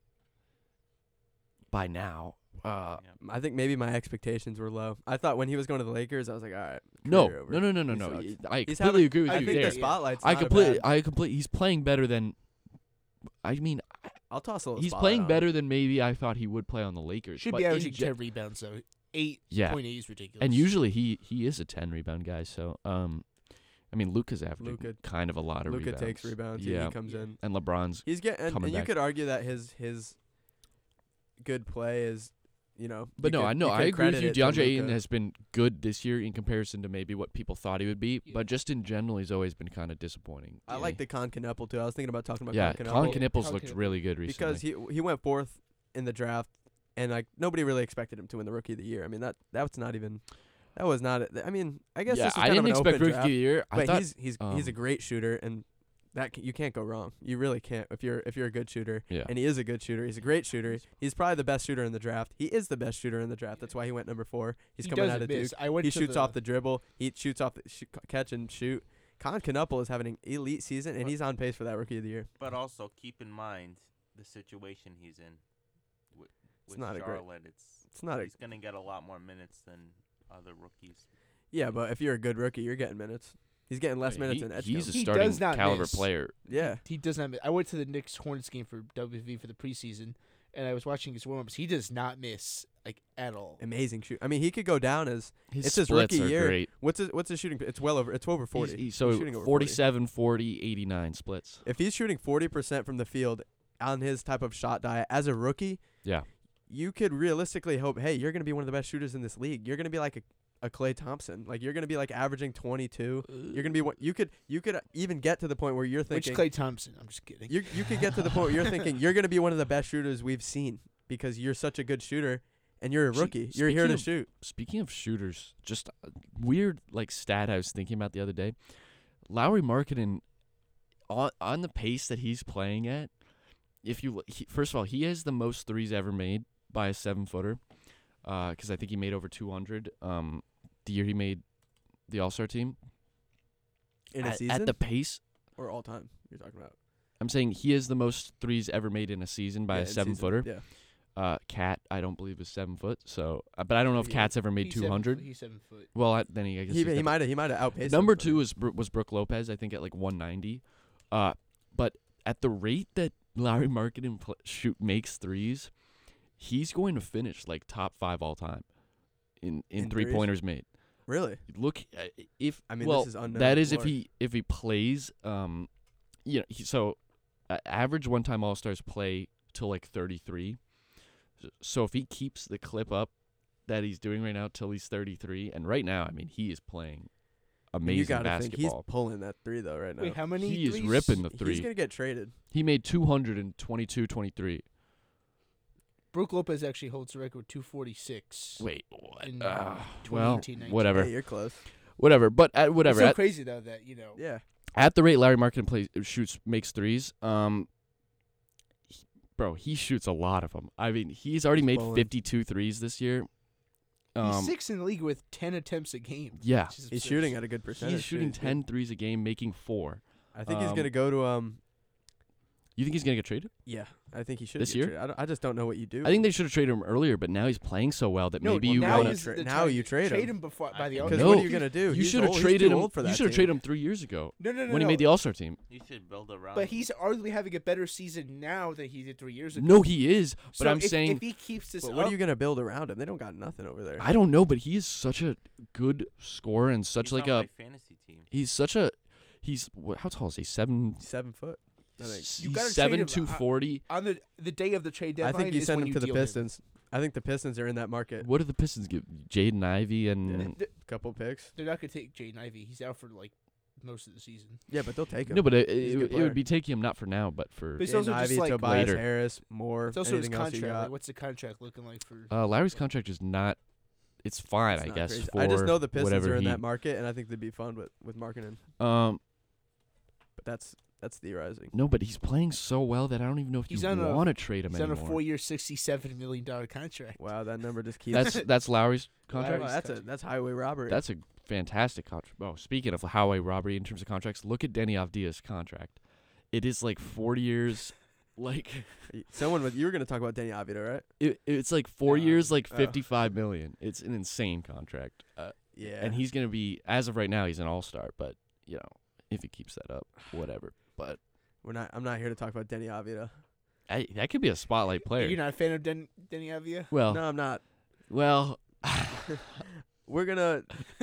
by now. Uh, I think maybe my expectations were low. I thought when he was going to the Lakers, I was like, all right. no, career over. no, no, no, no, He no. sucks. y- I He's completely having- agree with I you think there. the spotlight's I not a completely, bad- I completely. He's playing better than. I mean, I'll toss a little he's spotlight playing on him. better than maybe I thought he would play on the Lakers. should but be in averaging ge- ten rebounds though. Eight Yeah. point eight is ridiculous. And usually he he is a ten rebound guy. So um, I mean Luka's averaging Luka- kind of a lot of Luka rebounds. takes rebounds. Yeah, Yeah. He comes in. and LeBron's He's getting, and, coming and you back. could argue that his his good play is, you know. But you no, could- I know you I could agree with credit you. it to DeAndre Ayton Luka. has been good this year in comparison to maybe what people thought he would be. Yeah. But just in general, he's always been kind of disappointing. I to like me. the Con Knuppel too. I was thinking about talking about yeah. Con Con Knuppel Knupples Con looked Knuppel. really good recently. because he he went fourth in the draft, and like nobody really expected him to win the Rookie of the Year. I mean that that's not even that was not. A, I mean I guess yeah, this was I kind didn't of an expect open Rookie draft, of the Year. I but thought he's he's he's a um, great shooter, and that c- you can't go wrong. You really can't if you're if you're a good shooter. yeah. And he is a good shooter. He's a great shooter. He's probably the best shooter in the draft. He is the best shooter in the draft. That's why he went number four. He's he coming doesn't out of miss. Duke. I went He to shoots the, off the dribble. He shoots off the sh- catch and shoot. Con Knuppel is having an elite season, and he's on pace for that Rookie of the Year. But also keep in mind the situation he's in. With, It's with not a great- Charlotte, it's It's not a he's gonna get a lot more minutes than other rookies. yeah, but if you're a good rookie, you're getting minutes. He's getting less Yeah, minutes he- than Edgecombe. He's a He starting does not caliber miss. player. yeah, He does not miss. I went to the Knicks Hornets game for W V for the preseason, and I was watching his warm ups. He does not miss like at all. amazing shoot. I mean, he could go down as His It's his splits rookie are year. great. what's his what's his shooting? It's well over. It's over He's- forty. he- He's so shooting over forty. forty-seven, forty, eighty-nine splits. If he's shooting forty percent from the field on his type of shot diet as a rookie, Yeah. you could realistically hope, hey, you're going to be one of the best shooters in this league. You're going to be like a, a Klay Thompson. Like you're going to be like averaging twenty-two. You're going to be what you could you could even get to the point where you're Which thinking Klay Thompson? I'm just kidding. you you could get to the point where you're thinking you're going to be one of the best shooters we've seen because you're such a good shooter and you're a Actually, rookie. You're here to speaking shoot. Speaking of shooters, just a weird like stat I was thinking about the other day. Lowry Markkanen, on on the pace that he's playing at, if you he, first of all, he has the most threes ever made by a seven footer, because I think he made over two hundred. Um, the year he made the All Star team In a at, season at the pace. or all time you're talking about. I'm saying he has the most threes ever made in a season by Yeah, a in seven season. footer. Yeah. Uh, Cat, I don't believe is seven foot. So, uh, but I don't know if Yeah. Cat's ever made He's two seven hundred. foot- He's seven foot. Well, I, then he I guess He he's he definitely- might have he might have outpaced Number him, two but- was Bro- was Brooke Lopez, I think at like one ninety. Uh, but at the rate that Lowry Markkanen pl- shoot makes threes, he's going to finish like top five all time in in, In three threes? pointers made. really. Look, uh, if I mean, well, this is unknown that is if glory. he if he plays. Um, you know, he, so uh, average one time All Stars play till like thirty-three. So- So if he keeps the clip up that he's doing right now till he's thirty-three, and right now, I mean, he is playing amazing you gotta think he's basketball. pulling that three though right now. Wait, how many? He is threes? ripping the He's three. gonna get traded. He made two hundred twenty-two twenty-three. Brooke Lopez actually holds the record with two forty-six. Wait, what? In, Uh, um, well, twenty eighteen nineteen. whatever, Hey, you're close. whatever. But at whatever, It's so at, crazy though that you know. Yeah. at the rate Larry Markkanen plays, shoots, makes threes. Um, he- bro, he shoots a lot of them. I mean, he's already He's made bowling. fifty-two threes this year. Um, He's sixth in the league with ten attempts a game. yeah, which is He's absurd. shooting at a good percentage. he's shooting too. ten threes a game, making four. I think he's um, gonna go to um. You think he's gonna get traded? Yeah, I think he should This get year? traded. I, don't, I just don't know what you do. I think they should have traded him earlier, but now he's playing so well that No, maybe well, you now want is tra- the now time you to trade him. him before by the I All because No. what are you gonna do? You He's should have old- he's traded too him. old for You that should have team. traded him three years ago No, no, no. when he no. made the All Star team. You should build around. But him. he's arguably having a better season now than he did three years ago. No, he is. But So I'm if, saying if he keeps this But up, what are you gonna build around him? They don't got nothing over there. I don't know, but he is such a good scorer and such He's like on a my fantasy team. he's such a he's wh- how tall is he? Seven. Seven foot. I think. s- You He's gotta trade seven him, two uh, forty. on the the day of the trade I deadline, think you is send when him to the deal him. Pistons. I think the Pistons are in that market. What do the Pistons give? Jaden Ivey and Yeah. Th- Couple picks. They're not gonna take Jaden Ivey. He's out for like most of the season. Yeah, but they'll take him. no, but it, He's a it, good it player. would be taking him not for now, but for But it's Jaden also just Ivey, like Tobias later. Harris, More. It's also his anything else you contract. got. Like, what's the contract looking like for? uh, Larry's contract is not. It's fine, It's I not guess. crazy. For I just know the Pistons whatever are in he, that market, and I think they'd be fun with with Markkanen. Um, that's that's theorizing. No, but he's playing so well that I don't even know if He's you on a- want to trade him He's anymore. on a four-year, sixty-seven million dollar contract. Wow, that number just keeps. That's that's Lowry's contract. Wow, that's a that's highway robbery. That's a fantastic contract. Oh, speaking of highway robbery in terms of contracts, look at Denny Avdia's contract. It is like four years, like someone with you were gonna talk about Danny Avila, right? it, it's like four Uh, years, like oh. fifty-five million. It's an insane contract. Uh, Yeah. and he's gonna be, as of right now, he's an all-star. But you know, if he keeps that up, whatever. But we're not. I'm not here to talk about Danny Avila. I, that could be a spotlight player. You're not a fan of Den- Denny Avila? well, No, I'm not. well. We're gonna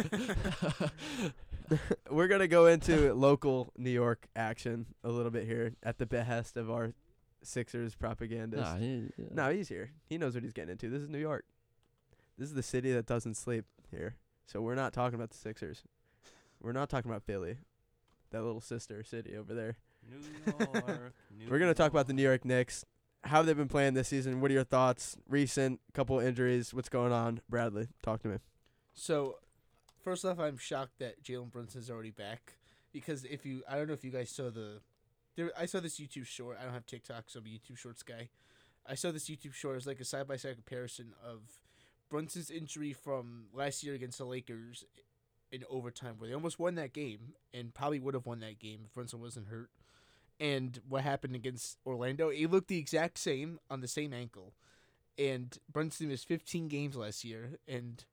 we're gonna go into local New York action a little bit here at the behest of our Sixers propagandist. Nah, he- yeah. No, he's here. He knows what he's getting into. This is New York. This is the city that doesn't sleep here. So we're not talking about the Sixers. We're not talking about Philly, that little sister city over there. New York. New We're gonna talk about the York. New York Knicks. How have they been playing this season? What are your thoughts? Recent couple injuries. What's going on? Bradley, talk to me. So, first off, I'm shocked that Jalen Brunson's already back because if you, I don't know if you guys saw the, there, I saw this YouTube short. I don't have TikTok, so I'm a YouTube Shorts guy. I saw this YouTube short. It was like a side by side comparison of Brunson's injury from last year against the Lakers in overtime, where they almost won that game and probably would have won that game if Brunson wasn't hurt. And what happened against Orlando, it looked the exact same on the same ankle. And Brunson missed fifteen games last year, and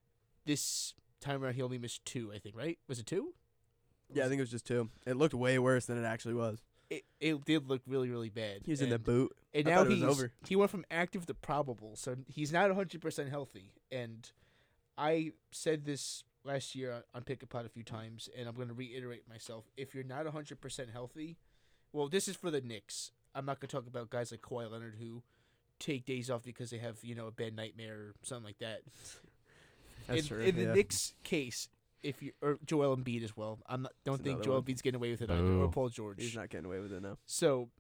this time around he only missed two, I think, right? Was it two? Yeah, I think it was just two. It looked way worse than it actually was. It it did look really, really bad. He was in the And- boot. And I now thought it was he's over. he went from active to probable, so he's not one hundred percent healthy. And I said this last year on, on Pick a Pot a few times, and I'm going to reiterate myself. If you're not one hundred percent healthy, well, this is for the Knicks. I'm not going to talk about guys like Kawhi Leonard who take days off because they have, you know, a bad nightmare or something like that. That's in, true. in the yeah. Knicks case, if you or Joel Embiid as well, I'm not don't That's think another Joel one. Embiid's getting away with it either, Boo. or Paul George. He's not getting away with it now. So,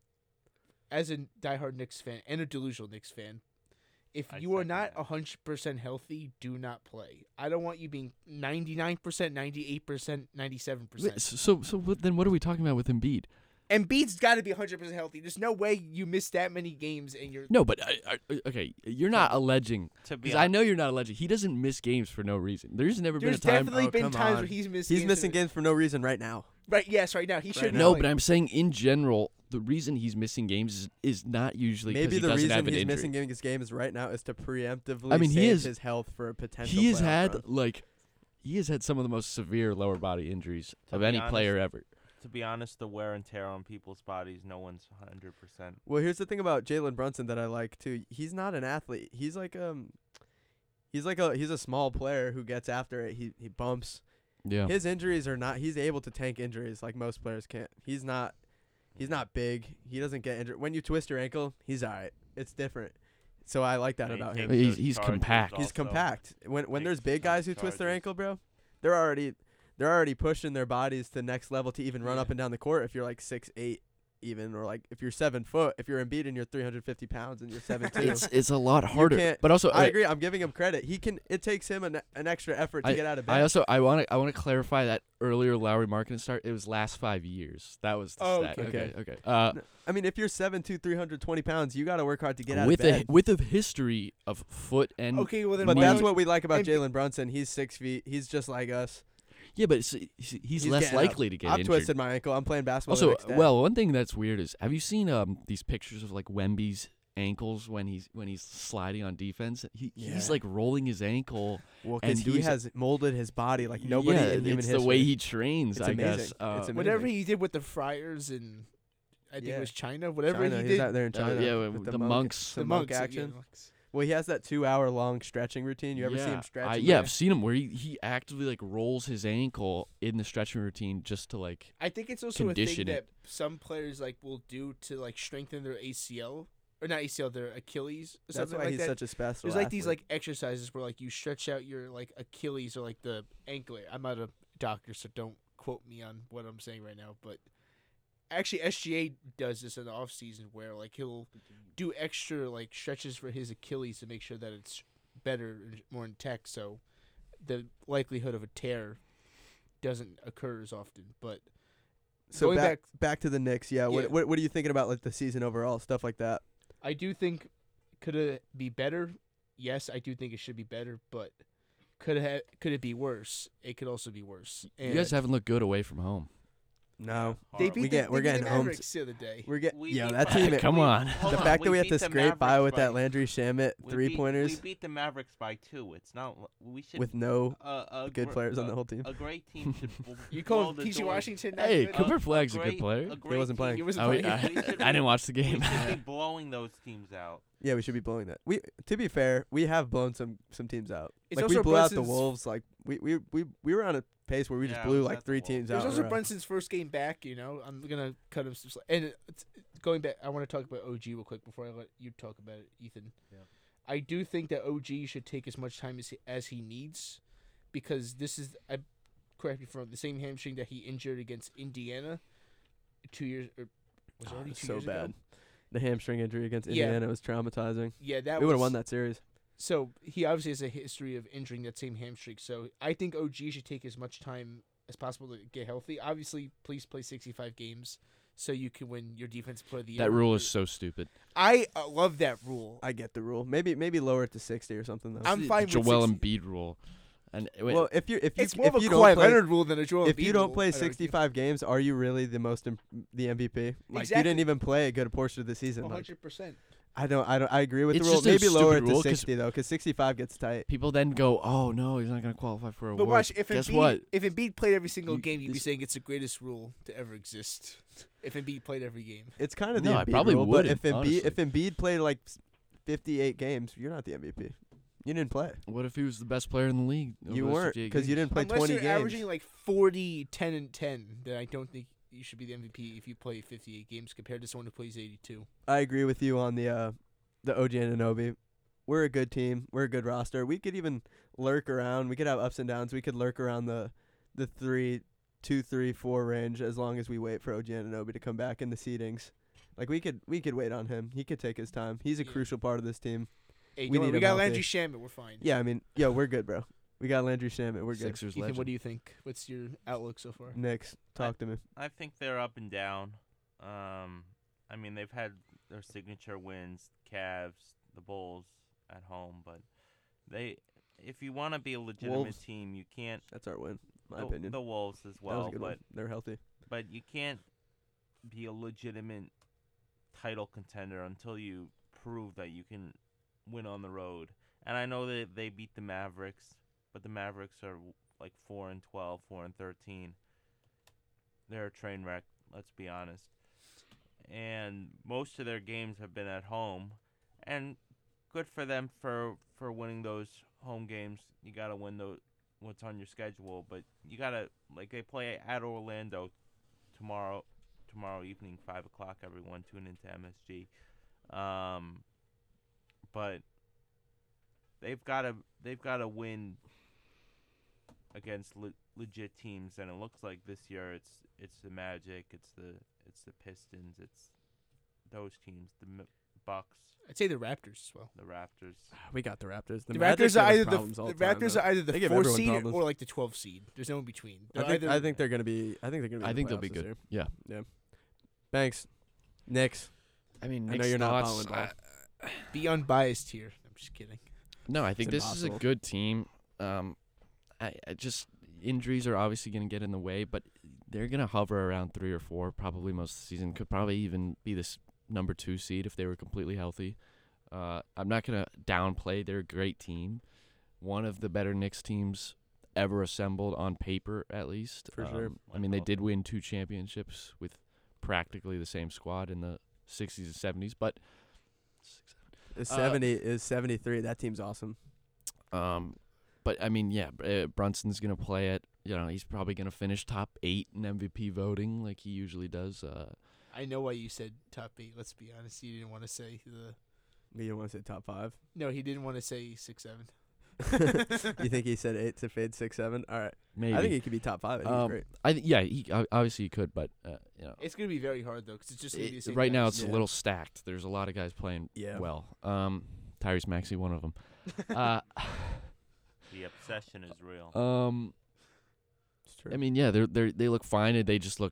as a diehard Knicks fan and a delusional Knicks fan, if I you are second not that. one hundred percent healthy, do not play. I don't want you being ninety-nine percent, ninety-eight percent, ninety-seven Wait, percent. So, so what, then what are we talking about with Embiid? Embiid's got to be one hundred percent healthy. There's no way you miss that many games and you're... No, but I, I, okay, you're not alleging. To be Because I hon- know you're not alleging. He doesn't miss games for no reason. There's never There's been a time. definitely Oh, been come times on. where he's missed He's games missing and- games for no reason right now. Right, yes, right now. He should now. No, play. but I'm saying in general, the reason he's missing games is, is not usually because Maybe he the doesn't reason have an he's injury. missing his games right now is to preemptively I mean, he save is- his health for a potential. He has playoff had run. like, he has had some of the most severe lower body injuries To of be any honest- player ever. To be honest, the wear and tear on people's bodies, no one's one hundred percent. Well, here's the thing about Jalen Brunson that I like too. He's not an athlete. He's like um, he's like a he's a small player who gets after it. He he bumps. Yeah. His injuries are not. He's able to tank injuries like most players can't. He's not. He's not big. He doesn't get injured. When you twist your ankle, he's alright. It's different. So I like that And he about takes him. He's- those he's charges compact. He's also. compact. When when takes there's big a ton of guys who twist their charges. ankle, bro, they're already they're already pushing their bodies to next level to even run Yeah. up and down the court. If you're like six eight, even or like if you're seven foot, if you're Embiid and you're three hundred fifty pounds and you're seven two. It's it's a lot harder. can't- But also, I okay, agree. I'm giving him credit. He can. It takes him an an extra effort to I, get out of bed. I also I want to I want to clarify that earlier Lowry marketing start. It was last five years. That was the Oh, stat. okay. Okay. Okay. Uh, I mean, if you're seven two, three hundred twenty pounds, you got to work hard to get out with of bed. a with a history of foot and Okay, well then... but why that's don't- what we like about and- Jalen Brunson. He's six feet. He's just like us. yeah, but it's, he's, he's less getting up. likely to get I've injured. twisted my ankle. I'm playing basketball. the Also, next day. well, one thing that's weird is have you seen um these pictures of like Wemby's ankles when he's when he's sliding on defense? He Yeah. he's like rolling his ankle. well, and because he doing some- has molded his body like nobody yeah, in human it's history. the way he trains. It's I amazing. guess. Uh, It's amazing. Whatever he did with the Friars and I think Yeah. it was China, whatever China, he he's did, out there in uh, China. yeah, with the, the, monk, monks. the the monk monks, yeah, action. the monks. Well, he has that two-hour long stretching routine. You ever see yeah, him stretch? I, in yeah, there? I've seen him where he, he actively like rolls his ankle in the stretching routine just to like. I think it's also a thing Condition that it. some players like will do to like strengthen their A C L or not A C L, their Achilles. Or That's something why like he's that. such a special. There's like these athlete. like exercises where like you stretch out your like Achilles or like the ankle. I'm not a doctor, so don't quote me on what I'm saying right now. But actually, S G A does this in the off season where like he'll do extra like stretches for his Achilles to make sure that it's better, and more intact, so the likelihood of a tear doesn't occur as often. But So Going back, back- back to the Knicks. Yeah. What, Yeah. what what are you thinking about like the season overall, stuff like that? I do think could it be better? Yes, I do think it should be better, but could it ha- could it be worse? It could also be worse. You guys And haven't looked good away from home. No. They Horrible. beat We the, get- they we're beat the getting home Mavericks the other day. We're getting We yeah beat that the- team. Come we- on. hold The on, fact that we have beat to the scrape by Mavericks with that by- Landry Shamet we three beat- pointers We beat the Mavericks by two. It's not. l- We should with no uh, a good gr- players on a- the whole team. A great team should. bl- You blow call the P J doors- Washington? not Hey, good? Cooper Flagg's a good great- player. a great wasn't team- playing. He wasn't Oh, playing. I, We should I didn't be- watch the game. We should be blowing those teams out. Yeah, we should be blowing that. We to be fair, we have blown some some teams out. It's like we also blew out the Brunson's- Wolves. Like we, we we we were on a pace where we just Yeah, blew it was like at the three Wolves. teams It was out. in also a row. Brunson's first game back. You know, I'm gonna cut him some slack. And it's, going back, I want to talk about O G real quick before I let you talk about it, Ethan. Yeah. I do think that O G should take as much time as he, as he needs, because this is, I correct me if I'm wrong, the same hamstring that he injured against Indiana two years. Or was it Oh, already it's two so years bad. ago? The hamstring injury against Yeah. Indiana was traumatizing. Yeah, that we would have was, won that series. So he obviously has a history of injuring that same hamstring. So I think O G should take as much time as possible to get healthy. Obviously, please play sixty-five games so you can win your defense player of the year. That rule is so stupid. I uh, love that rule. I get the rule. Maybe maybe lower it to sixty or something though. I'm fine with Joel sixty. Embiid rule. And wait, well, if you if you It's more if of a you Kawhi don't play, Leonard rule than a Joel if Embiid you don't rule, play I'd argue. sixty-five games, are you really the most imp- the M V P? Like you Exactly. didn't even play a good portion of the season. one Like, hundred percent. I don't I don't I agree with It's the rule. just a Maybe lower it stupid to rule 'cause- sixty though, because sixty-five gets tight. people then go, "Oh no, he's not going to qualify for a But award." watch, if Guess Embiid, what? if Embiid played every single You- game, you'd be this- saying it's the greatest rule to ever exist. If Embiid played every game. It's kind of the No, I Embiid probably rule, but if wouldn't, Embiid honestly. if Embiid played like fifty-eight games, you're not the M V P. You didn't play. What if he was the best player in the league? over You those weren't fifty-eight because you games? didn't play Unless twenty you're games. averaging like forty, ten, and ten, then I don't think you should be the M V P if you play fifty-eight games compared to someone who plays eighty-two. I agree with you on the uh, the O G Anunoby. We're a good team. We're a good roster. We could even lurk around. We could have ups and downs. We could lurk around the the three, two, three, four range as long as we wait for O G Anunoby to come back in the seedings. Like we could we could wait on him. He could take his time. He's a Yeah. crucial part of this team. Hey, We we, need we him got healthy. Landry Shamet. We're fine. Yeah, I mean, yo, we're good, bro. We got Landry Shamet. We're good. Sixers Ethan, legend. what do you think? What's your outlook so far? Knicks, talk to me. I think they're up and down. Um, I mean, they've had their signature wins, Cavs, the Bulls at home, but they, if you want to be a legitimate Wolves. team, you can't. That's our win, my the, opinion. The Wolves as that was well, a good but one. They're healthy. but you can't be a legitimate title contender until you prove that you can win on the road. And I know that they beat the Mavericks, but the Mavericks are like four and twelve, four and thirteen. They're a train wreck. Let's be honest. And most of their games have been at home, and good for them for for winning those home games. You gotta win those. What's on your schedule, but you gotta like they play at Orlando tomorrow. Tomorrow evening, five o'clock. Everyone tune into M S G. Um, but they've gotta they've gotta win against le- legit teams, and it looks like this year it's it's the Magic, it's the it's the Pistons, it's those teams, the M- Bucks, I'd say the Raptors as well. the Raptors. We got the Raptors. The, Magic Raptors are give us either the, problems all the time, Raptors though. are either the They give fourth everyone seed problems. or like the twelfth seed. There's no in between. They're I think, either, I think they're gonna be. I think they're gonna. Be I in think the they'll be playoffs this good. year. Yeah. Thanks, Knicks. I mean, I know Knicks you're not thoughts, following ball. be unbiased here. I'm just kidding. No, I think It's this is a impossible. good team. Um, I, I just injuries are obviously going to get in the way, but they're going to hover around three or four probably most of the season. Could probably even be this number two seed if they were completely healthy. Uh, I'm not going to downplay their great team. One of the better Knicks teams ever assembled on paper, at least. For sure. Um, I mean, they did win two championships with practically the same squad in the sixties and seventies, but Is Uh, seventy is seventy-three. That team's awesome. Um, but I mean, yeah, uh, Brunson's gonna play it. You know, he's probably gonna finish top eight in M V P voting like he usually does. Uh, I know why you said top eight. Let's be honest. You didn't want to say the. You don't want to say top five. No, he didn't want to say six, seven. You think he said eight to fade six, seven? All right. maybe. I think he could be top five. I think he's um, great. I th- yeah, he ob- obviously he could, but uh, you know, It's gonna be very hard though, because it's just gonna be the it, same right now guys. it's Yeah. a little stacked. There's a lot of guys playing Yeah. well. Um, Tyrese Maxey, one of them. uh, The obsession is real. um, It's true. I mean, yeah, they they they look fine. and They just look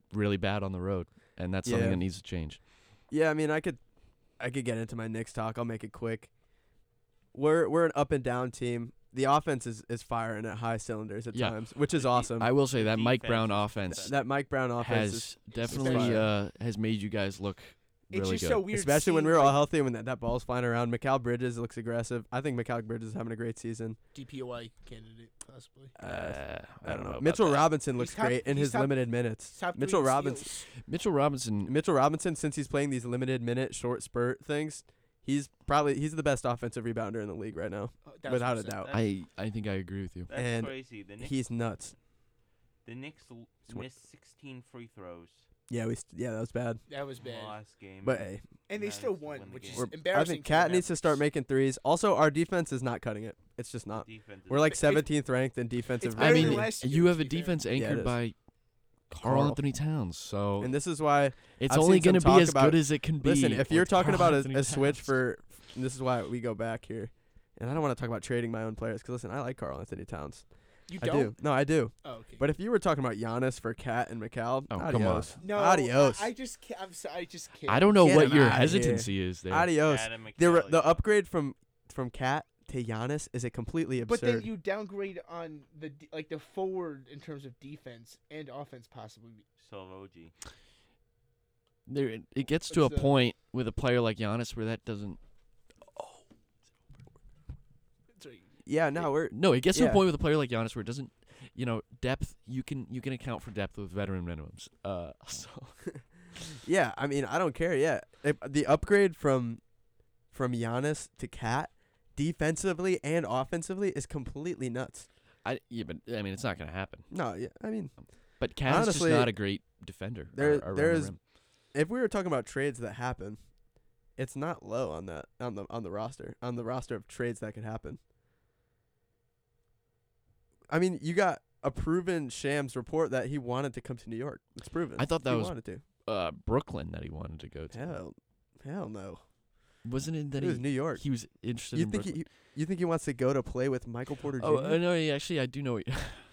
really bad on the road, and that's something Yeah. that needs to change. Yeah, I mean, I could, I could get into my Knicks talk. I'll make it quick. We're we're an up and down team. The offense is, is firing at high cylinders at Yeah. times, which is awesome. I will say that Mike Defense Brown is offense that Mike Brown offense has is definitely fire. uh, has made you guys look It's really just good. so weird, especially when seeing, we were all like, healthy and when that, that ball's flying around. Mikal Bridges looks aggressive. I think Mikal Bridges is having a great season. D P O I candidate possibly. Uh, Uh, I don't know. about Mitchell that. Robinson He's looks top- great in he's his top- limited minutes. Top three Mitchell in Robinson. steals. Mitchell Robinson. Mitchell Robinson, since he's playing these limited minute short spurt things, he's probably he's the best offensive rebounder in the league right now, Oh, thousand without a percent. doubt. I I think I agree with you. That's And crazy. The Knicks, He's nuts. the Knicks l- Twen- missed sixteen free throws Yeah, we st- yeah that was bad. That was in the bad. last game. But hey, And they managed still to won, win the which game. is we're, I embarrassing. think for the Cat needs to start Mavericks. making threes. Also, our defense is not cutting it. It's just not. Defense is We're like It's- seventeenth ranked in defensive better I rating. than mean, last you year, have to a be fair. defense it anchored is. by Carl Carl. Anthony Towns, so and this is why it's I've only seen some going to be talk as about- good as it can be. Listen, if you're with talking Karl about Anthony a, a switch Towns. for, and this is why we go back here, and I don't want to talk about trading my own players because listen, I like Karl Anthony Towns. You I don't? do. No, I do. Oh, okay. But if you were talking about Giannis for Cat and Mikal, Oh, adios. come on. no, adios. I, I just can't. I'm sorry. I just can't. I don't know Get what him your outta here. hesitancy is there. Adios. Adam The re- McCallie. the upgrade from from Cat to Giannis is a completely But then absurd. you downgrade on the d- like the forward in terms of defense and offense possibly. Sologi. There, it gets to a What's the- point with a player like Giannis where that doesn't. Sorry. yeah, no, we're No, it gets to Yeah. a point with a player like Giannis where it doesn't. You know, depth. You can you can account for depth with veteran minimums. Uh, so yeah. I mean, I don't care. Yeah, If the upgrade from from Giannis to Cat, defensively and offensively, is completely nuts. I yeah, but I mean, it's not going to happen. No, yeah, I mean, But Cat is Honestly, just not a great defender. there- ar- around the there's- rim. if we were talking about trades that happen, it's not low on that on the on the roster on the roster of trades that could happen. I mean, you got a proven Shams report that he wanted to come to New York. It's proven. I thought that he was wanted to. uh, Brooklyn that he wanted to go to. Hell, hell no. Wasn't it that It was he New York. he was interested You in think Brooklyn? he, you think he wants to go to play with Michael Porter Oh, Junior uh, no, yeah, actually, I do know. What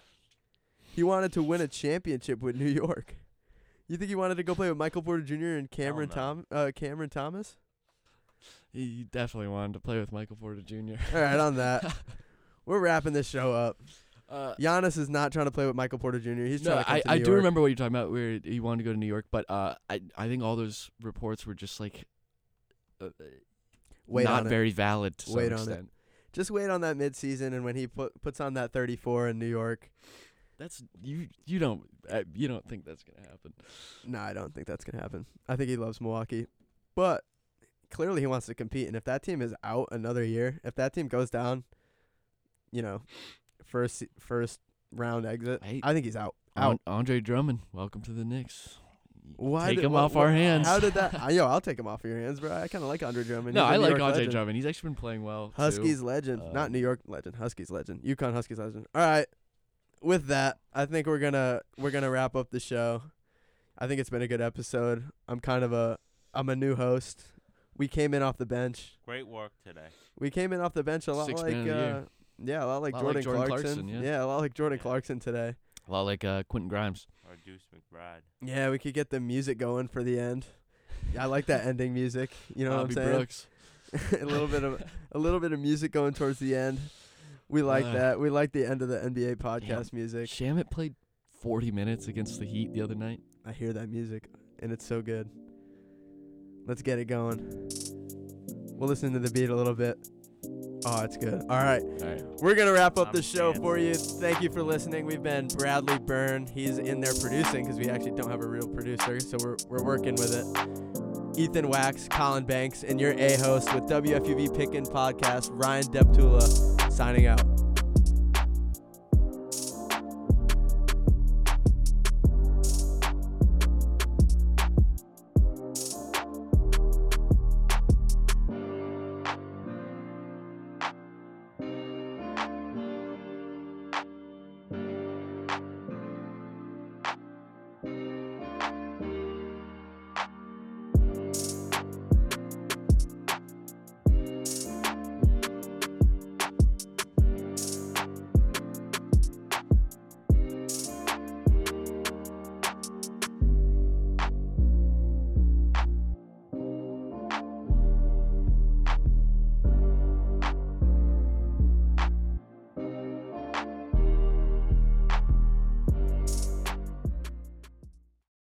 He wanted to win a championship with New York. You think he wanted to go play with Michael Porter Junior and Cameron no. Tom uh, Cameron Thomas? he definitely wanted to play with Michael Porter Junior All right, on that, we're wrapping this show up. Uh, Giannis is not trying to play with Michael Porter Junior He's no, trying to come I, to I New do York. remember what you're talking about, where he wanted to go to New York, but uh, I I think all those reports were just like uh, Wait not on it. very valid to Wait some on it. extent. Just wait on that midseason, and when he put puts on that thirty-four in New York. That's you. You don't. Uh, you don't think that's gonna happen? No, I don't think that's gonna happen. I think he loves Milwaukee, but clearly he wants to compete. And if that team is out another year, if that team goes down, you know, first first round exit, Hey, I think he's out. An- Out. Andre Drummond, welcome to the Knicks. Why Take did- him wha- off wha- our hands. How did that? uh, yo, I'll take him off your hands, bro. I kind of like Andre Drummond. no, He's a I New like York Andre legend. Drummond. He's actually been playing well. too. Huskies legend, not Um, New York legend. Huskies legend. UConn Huskies legend. All right. With that, I think we're gonna we're gonna wrap up the show. I think it's been a good episode. I'm kind of a I'm a new host. We came in off the bench. Great work today. We came in off the bench a lot Sixth like man of the uh, year. yeah, a lot like Lot Jordan, like Jordan Clarkson. Clarkson, yeah. a lot like Jordan Yeah. Clarkson today. A lot like uh, Quentin Grimes. Or Deuce McBride. Yeah, we could get the music going for the end. Yeah, I like that ending music. You know Bobby what I'm saying? Brooks. a little bit of a little bit of music going towards the end. We like Uh, that. We like the end of the N B A podcast Damn. music. Shamit played forty minutes against the Heat the other night. I hear that music, and it's so good. Let's get it going. We'll listen to the beat a little bit. Oh, it's good. All right. All right. We're going to wrap up I'm the show dancing. for you. Thank you for listening. We've been Bradley Byrne. He's in there producing because we actually don't have a real producer, so we're, we're working with it. Ethan Wax, Colin Banks, and your A-host with W F U V Pickin' Podcast, Ryan Deptula, signing out.